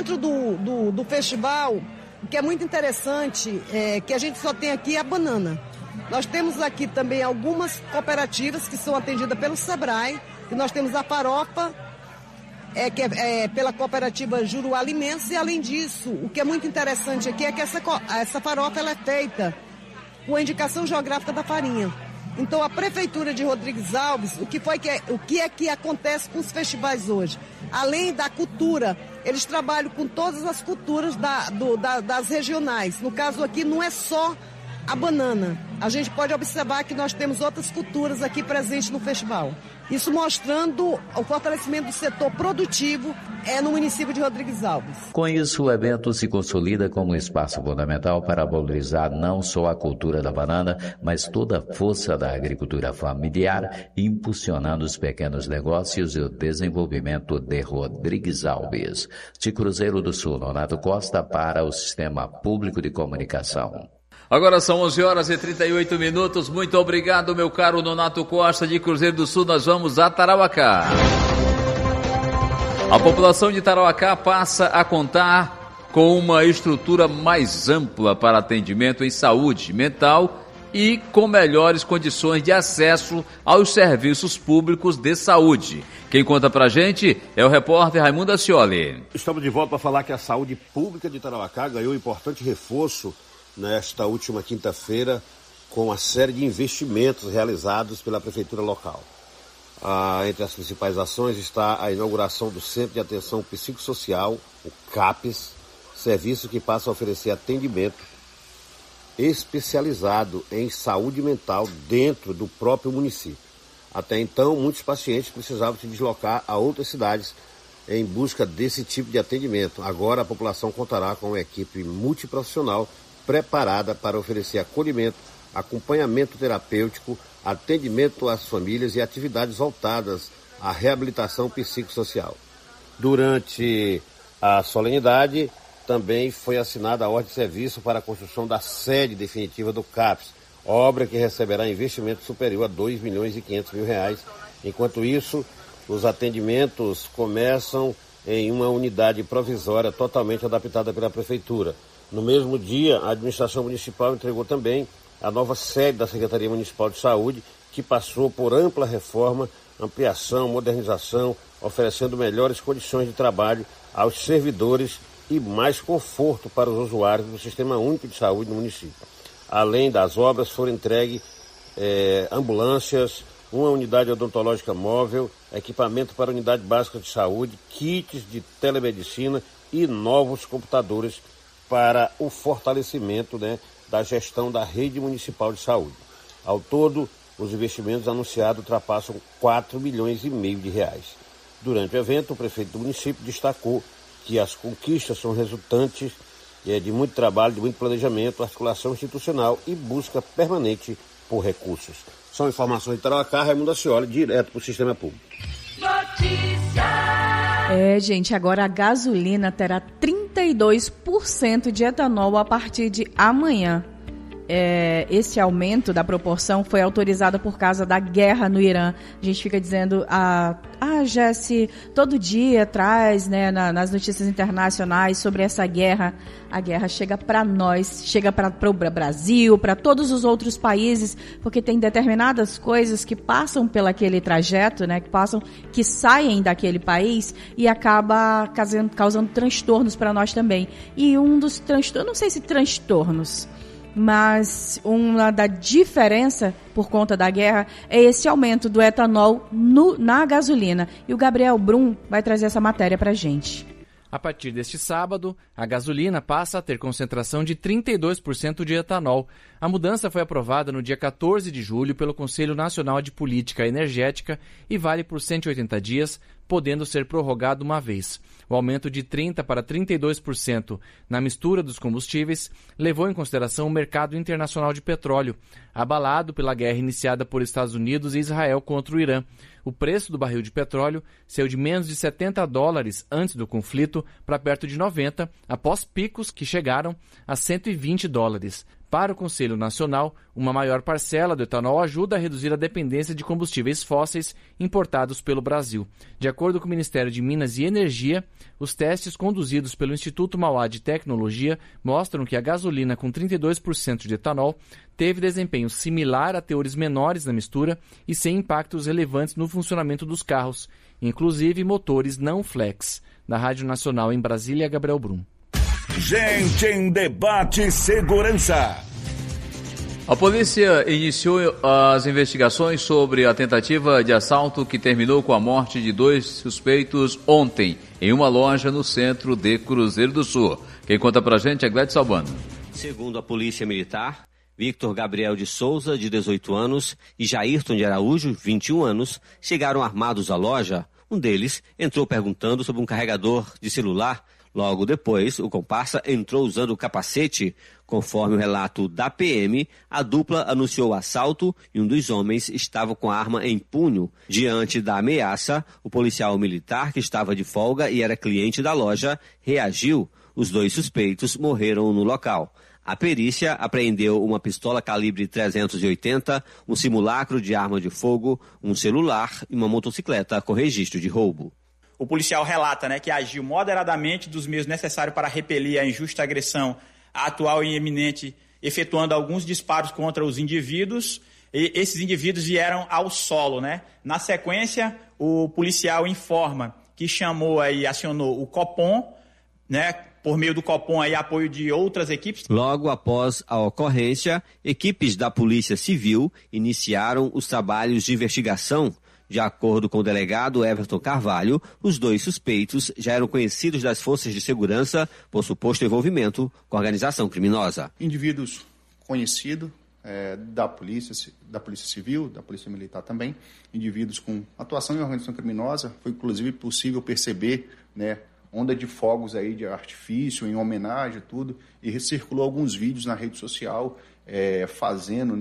do festival, o que é muito interessante é que a gente só tem aqui a banana. Nós temos aqui também algumas cooperativas que são atendidas pelo Sebrae, que nós temos a farofa, que é pela cooperativa Juruá Alimentos, e além disso, o que é muito interessante aqui é que essa farofa ela é feita por indicação geográfica da farinha. Então, a Prefeitura de Rodrigues Alves, o que é que acontece com os festivais hoje? Além da cultura, eles trabalham com todas as culturas das regionais. No caso aqui, não é só a banana. A gente pode observar que nós temos outras culturas aqui presentes no festival. Isso mostrando o fortalecimento do setor produtivo no município de Rodrigues Alves. Com isso, o evento se consolida como um espaço fundamental para valorizar não só a cultura da banana, mas toda a força da agricultura familiar, impulsionando os pequenos negócios e o desenvolvimento de Rodrigues Alves. De Cruzeiro do Sul, Nonato Costa para o Sistema Público de Comunicação. Agora são 11h38. Muito obrigado, meu caro Nonato Costa, de Cruzeiro do Sul. Nós vamos a Tarauacá. A população de Tarauacá passa a contar com uma estrutura mais ampla para atendimento em saúde mental e com melhores condições de acesso aos serviços públicos de saúde. Quem conta pra gente é o repórter Raimundo Ascioli. Estamos de volta para falar que a saúde pública de Tarauacá ganhou um importante reforço nesta última quinta-feira, com uma série de investimentos realizados pela prefeitura local. Entre as principais ações está a inauguração do Centro de Atenção Psicossocial, o CAPES, serviço que passa a oferecer atendimento especializado em saúde mental dentro do próprio município. Até então, muitos pacientes precisavam se deslocar a outras cidades em busca desse tipo de atendimento. Agora a população contará com uma equipe multiprofissional preparada para oferecer acolhimento, acompanhamento terapêutico, atendimento às famílias e atividades voltadas à reabilitação psicossocial. Durante a solenidade, também foi assinada a ordem de serviço para a construção da sede definitiva do CAPES, obra que receberá investimento superior a R$2.500.000. Enquanto isso, os atendimentos começam em uma unidade provisória totalmente adaptada pela Prefeitura. No mesmo dia, a administração municipal entregou também a nova sede da Secretaria Municipal de Saúde, que passou por ampla reforma, ampliação, modernização, oferecendo melhores condições de trabalho aos servidores e mais conforto para os usuários do Sistema Único de Saúde no município. Além das obras, foram entregues ambulâncias, uma unidade odontológica móvel, equipamento para a unidade básica de saúde, kits de telemedicina e novos computadores para o fortalecimento da gestão da rede municipal de saúde. Ao todo, os investimentos anunciados ultrapassam R$4,5 milhões. Durante o evento, o prefeito do município destacou que as conquistas são resultantes de muito trabalho, de muito planejamento, articulação institucional e busca permanente por recursos. São informações de Tarauacá, Raimundo Ascioli, direto para o Sistema Público. Gente, agora a gasolina terá 32% de etanol a partir de amanhã. Esse aumento da proporção foi autorizado por causa da guerra no Irã. A gente fica dizendo, Jesse, todo dia traz nas notícias internacionais sobre essa guerra. A guerra chega para nós, chega para o Brasil, para todos os outros países, porque tem determinadas coisas que passam pelo aquele trajeto, que saem daquele país e acaba causando transtornos para nós também. E um dos transtornos, não sei se transtornos, mas uma da diferença por conta da guerra é esse aumento do etanol na gasolina. E o Gabriel Brum vai trazer essa matéria pra gente. A partir deste sábado, a gasolina passa a ter concentração de 32% de etanol. A mudança foi aprovada no dia 14 de julho pelo Conselho Nacional de Política Energética e vale por 180 dias, podendo ser prorrogado uma vez. O aumento de 30% para 32% na mistura dos combustíveis levou em consideração o mercado internacional de petróleo, abalado pela guerra iniciada por Estados Unidos e Israel contra o Irã. O preço do barril de petróleo saiu de menos de $70 antes do conflito para perto de 90, após picos que chegaram a $120. Para o Conselho Nacional, uma maior parcela do etanol ajuda a reduzir a dependência de combustíveis fósseis importados pelo Brasil. De acordo com o Ministério de Minas e Energia, os testes conduzidos pelo Instituto Mauá de Tecnologia mostram que a gasolina com 32% de etanol teve desempenho similar a teores menores na mistura e sem impactos relevantes no funcionamento dos carros, inclusive motores não flex. Da Rádio Nacional em Brasília, Gabriel Brum. Gente em Debate Segurança. A polícia iniciou as investigações sobre a tentativa de assalto que terminou com a morte de 2 suspeitos ontem, em uma loja no centro de Cruzeiro do Sul. Quem conta pra gente é Gladys Albano. Segundo a Polícia Militar, Victor Gabriel de Souza, de 18 anos, e Jairton de Araújo, 21 anos, chegaram armados à loja. Um deles entrou perguntando sobre um carregador de celular. Logo depois, o comparsa entrou usando o capacete. Conforme o relato da PM, a dupla anunciou o assalto e um dos homens estava com a arma em punho. Diante da ameaça, o policial militar, que estava de folga e era cliente da loja, reagiu. Os 2 suspeitos morreram no local. A perícia apreendeu uma pistola calibre 380, um simulacro de arma de fogo, um celular e uma motocicleta com registro de roubo. O policial relata, que agiu moderadamente dos meios necessários para repelir a injusta agressão atual e iminente, efetuando alguns disparos contra os indivíduos, e esses indivíduos vieram ao solo. Na sequência, o policial informa que chamou e acionou o Copom, por meio do Copom, apoio de outras equipes. Logo após a ocorrência, equipes da Polícia Civil iniciaram os trabalhos de investigação. De acordo com o delegado Everton Carvalho, os 2 suspeitos já eram conhecidos das forças de segurança por suposto envolvimento com a organização criminosa. Indivíduos conhecidos da Polícia Civil, da Polícia Militar também, indivíduos com atuação em organização criminosa. Foi inclusive possível perceber, onda de fogos aí de artifício, em homenagem, tudo, e circulou alguns vídeos na rede social fazendo,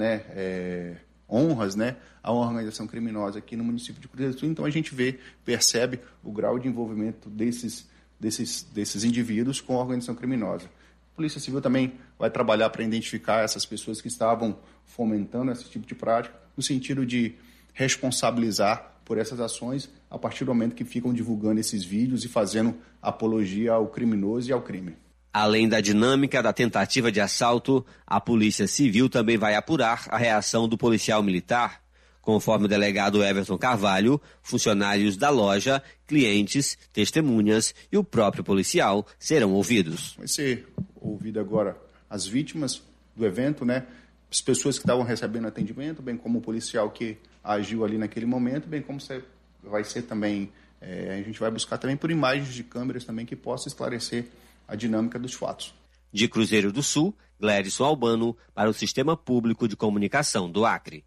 honras, a uma organização criminosa aqui no município de Cruzeiro do Sul. Então a gente percebe o grau de envolvimento desses indivíduos com a organização criminosa. A Polícia Civil também vai trabalhar para identificar essas pessoas que estavam fomentando esse tipo de prática, no sentido de responsabilizar por essas ações a partir do momento que ficam divulgando esses vídeos e fazendo apologia ao criminoso e ao crime. Além da dinâmica da tentativa de assalto, a Polícia Civil também vai apurar a reação do policial militar. Conforme o delegado Everton Carvalho, funcionários da loja, clientes, testemunhas e o próprio policial serão ouvidos. Vai ser ouvido agora as vítimas do evento, as pessoas que estavam recebendo atendimento, bem como o policial que agiu ali naquele momento, bem como vai ser também, a gente vai buscar também por imagens de câmeras também que possa esclarecer a dinâmica dos fatos. De Cruzeiro do Sul, Gladson Albano, para o Sistema Público de Comunicação do Acre.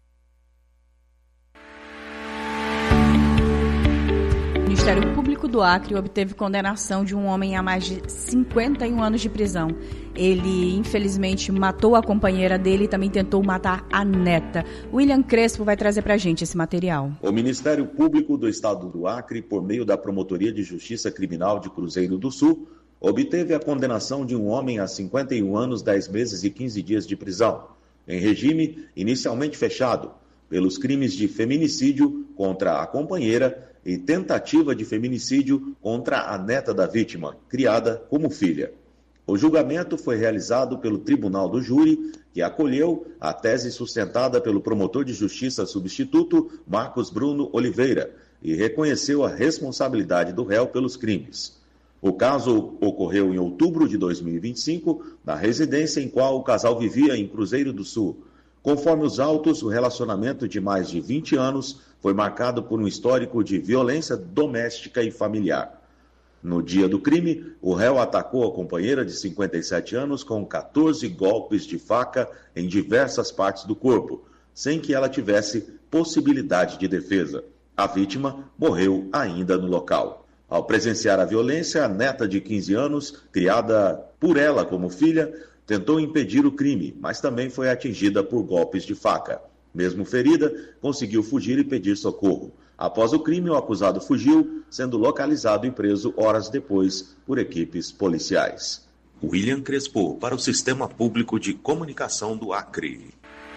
O Ministério Público do Acre obteve condenação de um homem a mais de 51 anos de prisão. Ele, infelizmente, matou a companheira dele e também tentou matar a neta. William Crespo vai trazer pra gente esse material. O Ministério Público do Estado do Acre, por meio da Promotoria de Justiça Criminal de Cruzeiro do Sul, obteve a condenação de um homem a 51 anos, 10 meses e 15 dias de prisão, em regime inicialmente fechado, pelos crimes de feminicídio contra a companheira e tentativa de feminicídio contra a neta da vítima, criada como filha. O julgamento foi realizado pelo Tribunal do Júri, que acolheu a tese sustentada pelo promotor de justiça substituto Marcos Bruno Oliveira e reconheceu a responsabilidade do réu pelos crimes. O caso ocorreu em outubro de 2025, na residência em qual o casal vivia em Cruzeiro do Sul. Conforme os autos, o relacionamento de mais de 20 anos foi marcado por um histórico de violência doméstica e familiar. No dia do crime, o réu atacou a companheira de 57 anos com 14 golpes de faca em diversas partes do corpo, sem que ela tivesse possibilidade de defesa. A vítima morreu ainda no local. Ao presenciar a violência, a neta de 15 anos, criada por ela como filha, tentou impedir o crime, mas também foi atingida por golpes de faca. Mesmo ferida, conseguiu fugir e pedir socorro. Após o crime, o acusado fugiu, sendo localizado e preso horas depois por equipes policiais. William Crespo, para o Sistema Público de Comunicação do Acre.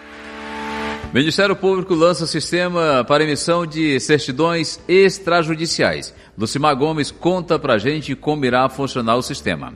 Ministério Público lança sistema para emissão de certidões extrajudiciais. Lucimar Gomes conta pra gente como irá funcionar o sistema.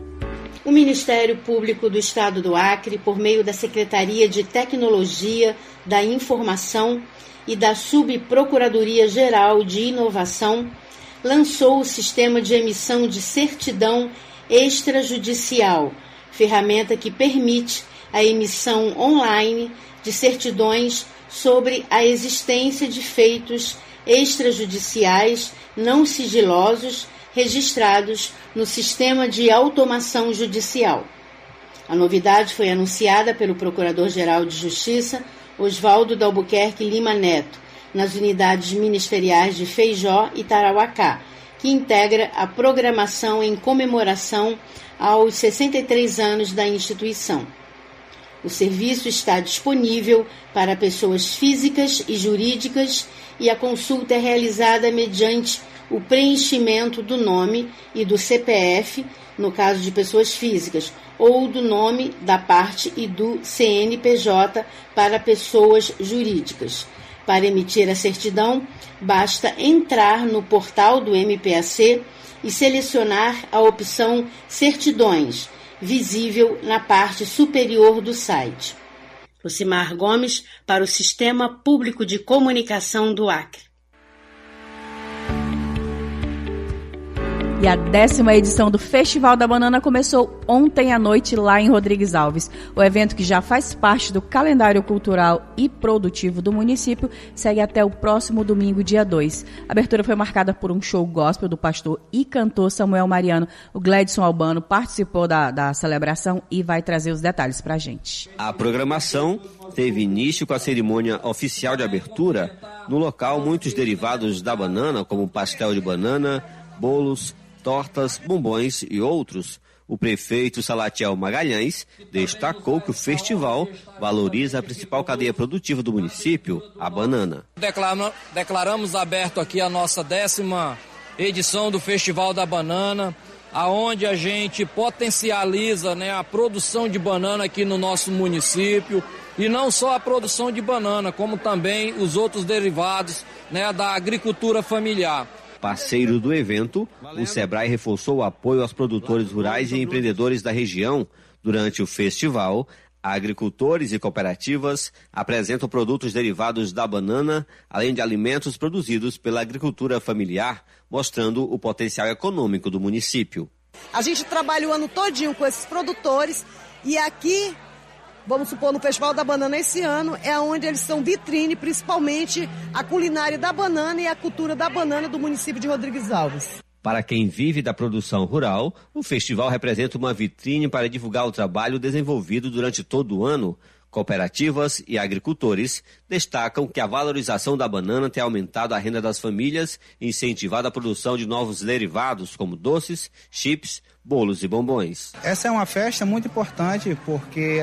O Ministério Público do Estado do Acre, por meio da Secretaria de Tecnologia da Informação e da Subprocuradoria-Geral de Inovação, lançou o sistema de emissão de certidão extrajudicial, ferramenta que permite a emissão online de certidões sobre a existência de feitos extrajudiciais não sigilosos registrados no Sistema de Automação Judicial. A novidade foi anunciada pelo Procurador-Geral de Justiça, Oswaldo Dalbuquerque Lima Neto, nas unidades ministeriais de Feijó e Tarauacá, que integra a programação em comemoração aos 63 anos da instituição. O serviço está disponível para pessoas físicas e jurídicas e a consulta é realizada mediante o preenchimento do nome e do CPF, no caso de pessoas físicas, ou do nome da parte e do CNPJ para pessoas jurídicas. Para emitir a certidão, basta entrar no portal do MPAC e selecionar a opção Certidões, visível na parte superior do site. Lucimar Gomes, para o Sistema Público de Comunicação do Acre. E a 10ª edição do Festival da Banana começou ontem à noite lá em Rodrigues Alves. O evento, que já faz parte do calendário cultural e produtivo do município, segue até o próximo domingo, dia 2. A abertura foi marcada por um show gospel do pastor e cantor Samuel Mariano. O Gledson Albano participou da celebração e vai trazer os detalhes pra gente. A programação teve início com a cerimônia oficial de abertura. No local, muitos derivados da banana, como pastel de banana, bolos, tortas, bombons e outros. O prefeito Salatiel Magalhães destacou que o festival valoriza a principal cadeia produtiva do município, a banana. Declaramos aberto aqui a nossa 10ª edição do Festival da Banana, aonde a gente potencializa, a produção de banana aqui no nosso município, e não só a produção de banana, como também os outros derivados, da agricultura familiar. Parceiro do evento, o Sebrae reforçou o apoio aos produtores rurais e empreendedores da região. Durante o festival, agricultores e cooperativas apresentam produtos derivados da banana, além de alimentos produzidos pela agricultura familiar, mostrando o potencial econômico do município. A gente trabalha o ano todinho com esses produtores e aqui, vamos supor, no Festival da Banana esse ano, é onde eles são vitrine, principalmente a culinária da banana e a cultura da banana do município de Rodrigues Alves. Para quem vive da produção rural, o festival representa uma vitrine para divulgar o trabalho desenvolvido durante todo o ano. Cooperativas e agricultores destacam que a valorização da banana tem aumentado a renda das famílias e incentivado a produção de novos derivados, como doces, chips, bolos e bombons. Essa é uma festa muito importante porque,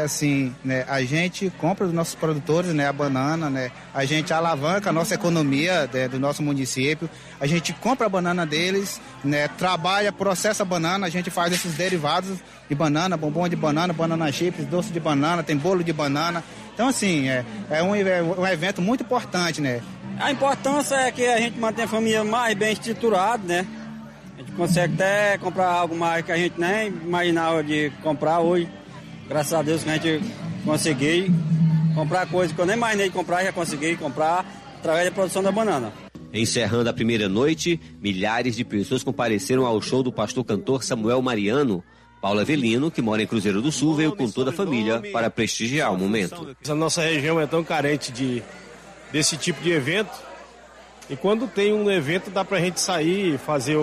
a gente compra dos nossos produtores, a banana, a gente alavanca a nossa economia do nosso município, a gente compra a banana deles, trabalha, processa a banana, a gente faz esses derivados de banana, bombom de banana, banana chips, doce de banana, tem bolo de banana. Então, é um evento muito importante, A importância é que a gente mantém a família mais bem estruturada, A gente consegue até comprar algo mais que a gente nem imaginava de comprar hoje. Graças a Deus que a gente conseguiu comprar coisas que eu nem imaginei de comprar, já consegui comprar através da produção da banana. Encerrando a primeira noite, milhares de pessoas compareceram ao show do pastor cantor Samuel Mariano. Paulo Avelino, que mora em Cruzeiro do Sul, veio com toda a família para prestigiar o momento. A nossa região é tão carente desse tipo de evento, e quando tem um evento dá pra gente sair e fazer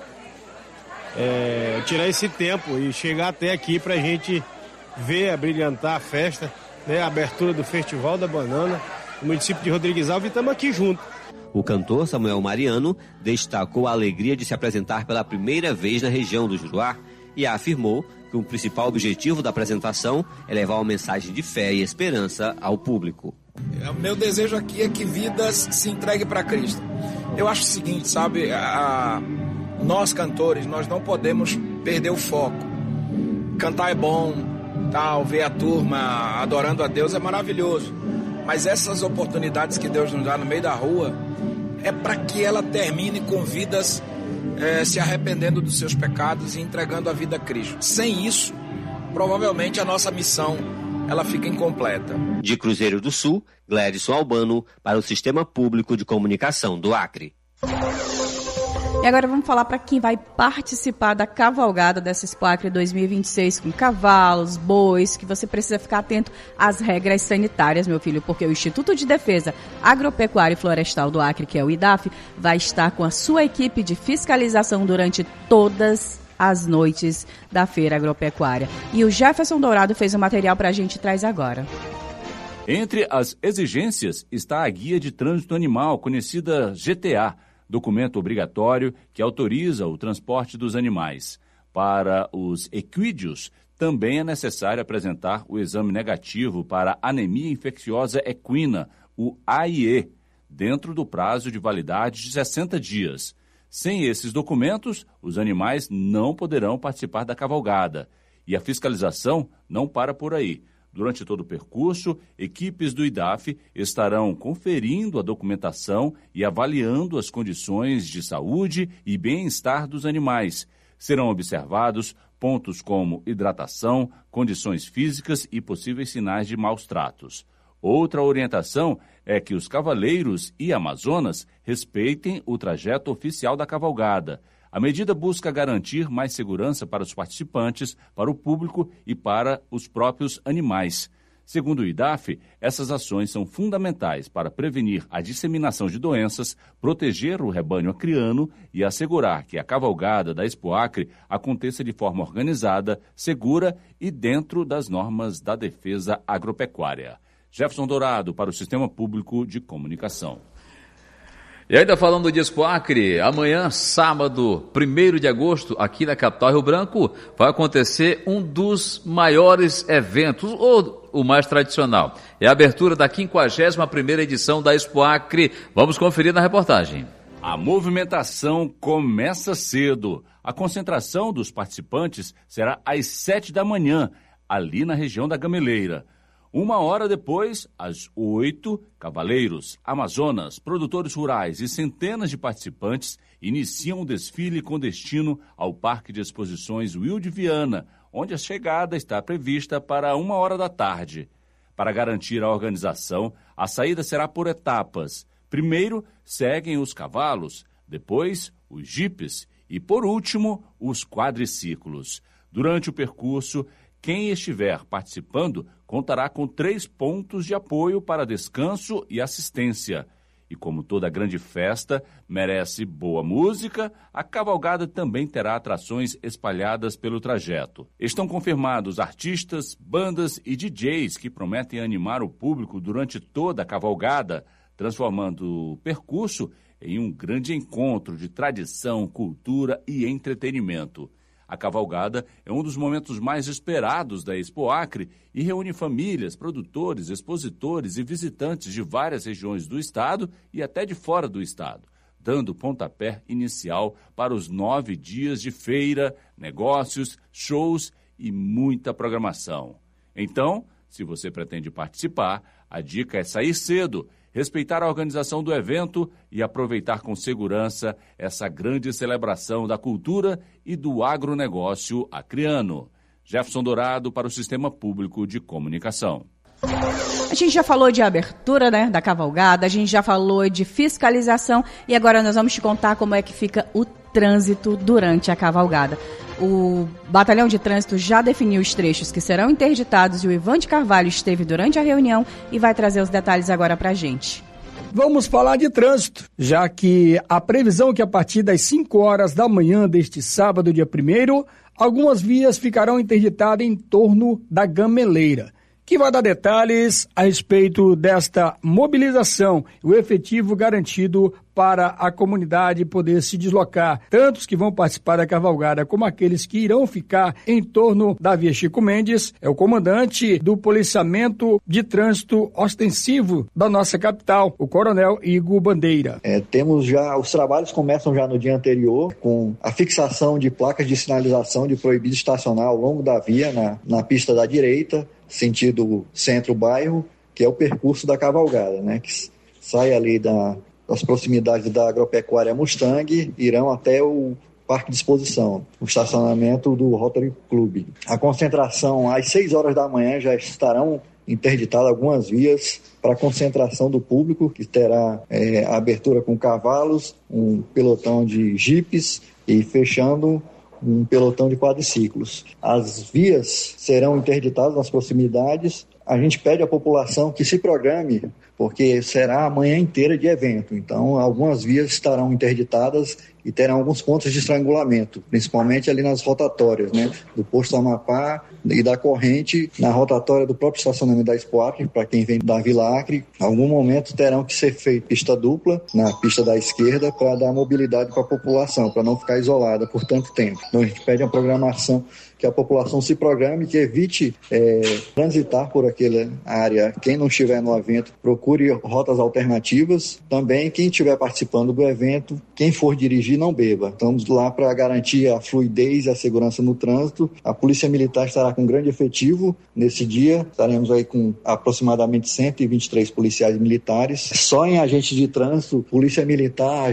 tirar esse tempo e chegar até aqui pra gente ver, abrilhantar a festa, a abertura do Festival da Banana, no município de Rodrigues Alves, e estamos aqui juntos. O cantor Samuel Mariano destacou a alegria de se apresentar pela primeira vez na região do Juruá e afirmou que o principal objetivo da apresentação é levar uma mensagem de fé e esperança ao público. O meu desejo aqui é que vidas se entreguem para Cristo. Eu acho o seguinte, nós cantores, nós não podemos perder o foco. Cantar é bom, ver a turma adorando a Deus é maravilhoso, mas essas oportunidades que Deus nos dá no meio da rua é para que ela termine com vidas se arrependendo dos seus pecados e entregando a vida a Cristo. Sem isso, provavelmente a nossa missão ela fica incompleta. De Cruzeiro do Sul, Gledson Albano, para o Sistema Público de Comunicação do Acre. E agora vamos falar para quem vai participar da cavalgada dessa Expo Acre 2026 com cavalos, bois, que você precisa ficar atento às regras sanitárias, meu filho, porque o Instituto de Defesa Agropecuária e Florestal do Acre, que é o IDAF, vai estar com a sua equipe de fiscalização durante todas as noites da Feira Agropecuária. E o Jefferson Dourado fez um material para a gente e traz agora. Entre as exigências está a Guia de Trânsito Animal, conhecida GTA, documento obrigatório que autoriza o transporte dos animais. Para os equídeos, também é necessário apresentar o exame negativo para anemia infecciosa equina, o AIE, dentro do prazo de validade de 60 dias. Sem esses documentos, os animais não poderão participar da cavalgada. E a fiscalização não para por aí. Durante todo o percurso, equipes do IDAF estarão conferindo a documentação e avaliando as condições de saúde e bem-estar dos animais. Serão observados pontos como hidratação, condições físicas e possíveis sinais de maus tratos. Outra orientação é que os cavaleiros e amazonas respeitem o trajeto oficial da cavalgada. A medida busca garantir mais segurança para os participantes, para o público e para os próprios animais. Segundo o IDAF, essas ações são fundamentais para prevenir a disseminação de doenças, proteger o rebanho acriano e assegurar que a cavalgada da Expo Acre aconteça de forma organizada, segura e dentro das normas da defesa agropecuária. Jefferson Dourado para o Sistema Público de Comunicação. E ainda falando de Expo Acre, amanhã, sábado, 1º de agosto, aqui na capital Rio Branco, vai acontecer um dos maiores eventos, ou o mais tradicional. É a abertura da 51ª edição da Expo Acre. Vamos conferir na reportagem. A movimentação começa cedo. A concentração dos participantes será às 7 da manhã, ali na região da Gameleira. 1 hora depois, às 8, cavaleiros, amazonas, produtores rurais e centenas de participantes iniciam o desfile com destino ao Parque de Exposições Wilde Viana, onde a chegada está prevista para 1 hora da tarde. Para garantir a organização, a saída será por etapas. Primeiro, seguem os cavalos, depois, os jipes e, por último, os quadriciclos. Durante o percurso, quem estiver participando contará com 3 pontos de apoio para descanso e assistência. E como toda grande festa merece boa música, a cavalgada também terá atrações espalhadas pelo trajeto. Estão confirmados artistas, bandas e DJs que prometem animar o público durante toda a cavalgada, transformando o percurso em um grande encontro de tradição, cultura e entretenimento. A cavalgada é um dos momentos mais esperados da Expo Acre e reúne famílias, produtores, expositores e visitantes de várias regiões do estado e até de fora do estado, dando pontapé inicial para os 9 dias de feira, negócios, shows e muita programação. Então, se você pretende participar, a dica é sair cedo, respeitar a organização do evento e aproveitar com segurança essa grande celebração da cultura e do agronegócio acreano. Jefferson Dourado para o Sistema Público de Comunicação. A gente já falou de abertura, né, da cavalgada, a gente já falou de fiscalização e agora nós vamos te contar como é que fica o trânsito durante a cavalgada. O Batalhão de Trânsito já definiu os trechos que serão interditados e o Ivan de Carvalho esteve durante a reunião e vai trazer os detalhes agora pra gente. Vamos falar de trânsito, já que a previsão é que a partir das 5 horas da manhã deste sábado, dia 1º, algumas vias ficarão interditadas em torno da Gameleira, que vai dar detalhes a respeito desta mobilização e o efetivo garantido para a comunidade poder se deslocar, tanto os que vão participar da cavalgada como aqueles que irão ficar em torno da Via Chico Mendes. É o comandante do policiamento de trânsito ostensivo da nossa capital, o Coronel Igor Bandeira. Temos já, os trabalhos começam já no dia anterior, com a fixação de placas de sinalização de proibido estacionar ao longo da via, na pista da direita, sentido centro-bairro, que é o percurso da cavalgada, né? Que sai ali das proximidades da Agropecuária Mustang, irão até o Parque de Exposição, o estacionamento do Rotary Club. A concentração às 6 horas da manhã já estarão interditadas algumas vias para concentração do público, que terá a abertura com cavalos, um pelotão de jipes e fechando um pelotão de quadriciclos. As vias serão interditadas nas proximidades. A gente pede à população que se programe, porque será a manhã inteira de evento. Então, algumas vias estarão interditadas e terão alguns pontos de estrangulamento, principalmente ali nas rotatórias, né, do Posto Amapá e da Corrente, na rotatória do próprio estacionamento da Expo Acre, para quem vem da Vila Acre. Em algum momento terão que ser feita pista dupla na pista da esquerda para dar mobilidade para a população, para não ficar isolada por tanto tempo. Então, a gente pede a programação, que a população se programe, que evite transitar por aquela área. Quem não estiver no evento, procure rotas alternativas. Também, quem estiver participando do evento, quem for dirigir, não beba. Estamos lá para garantir a fluidez e a segurança no trânsito. A Polícia Militar estará com grande efetivo nesse dia. Estaremos aí com aproximadamente 123 policiais militares. Só em agentes de trânsito, Polícia Militar,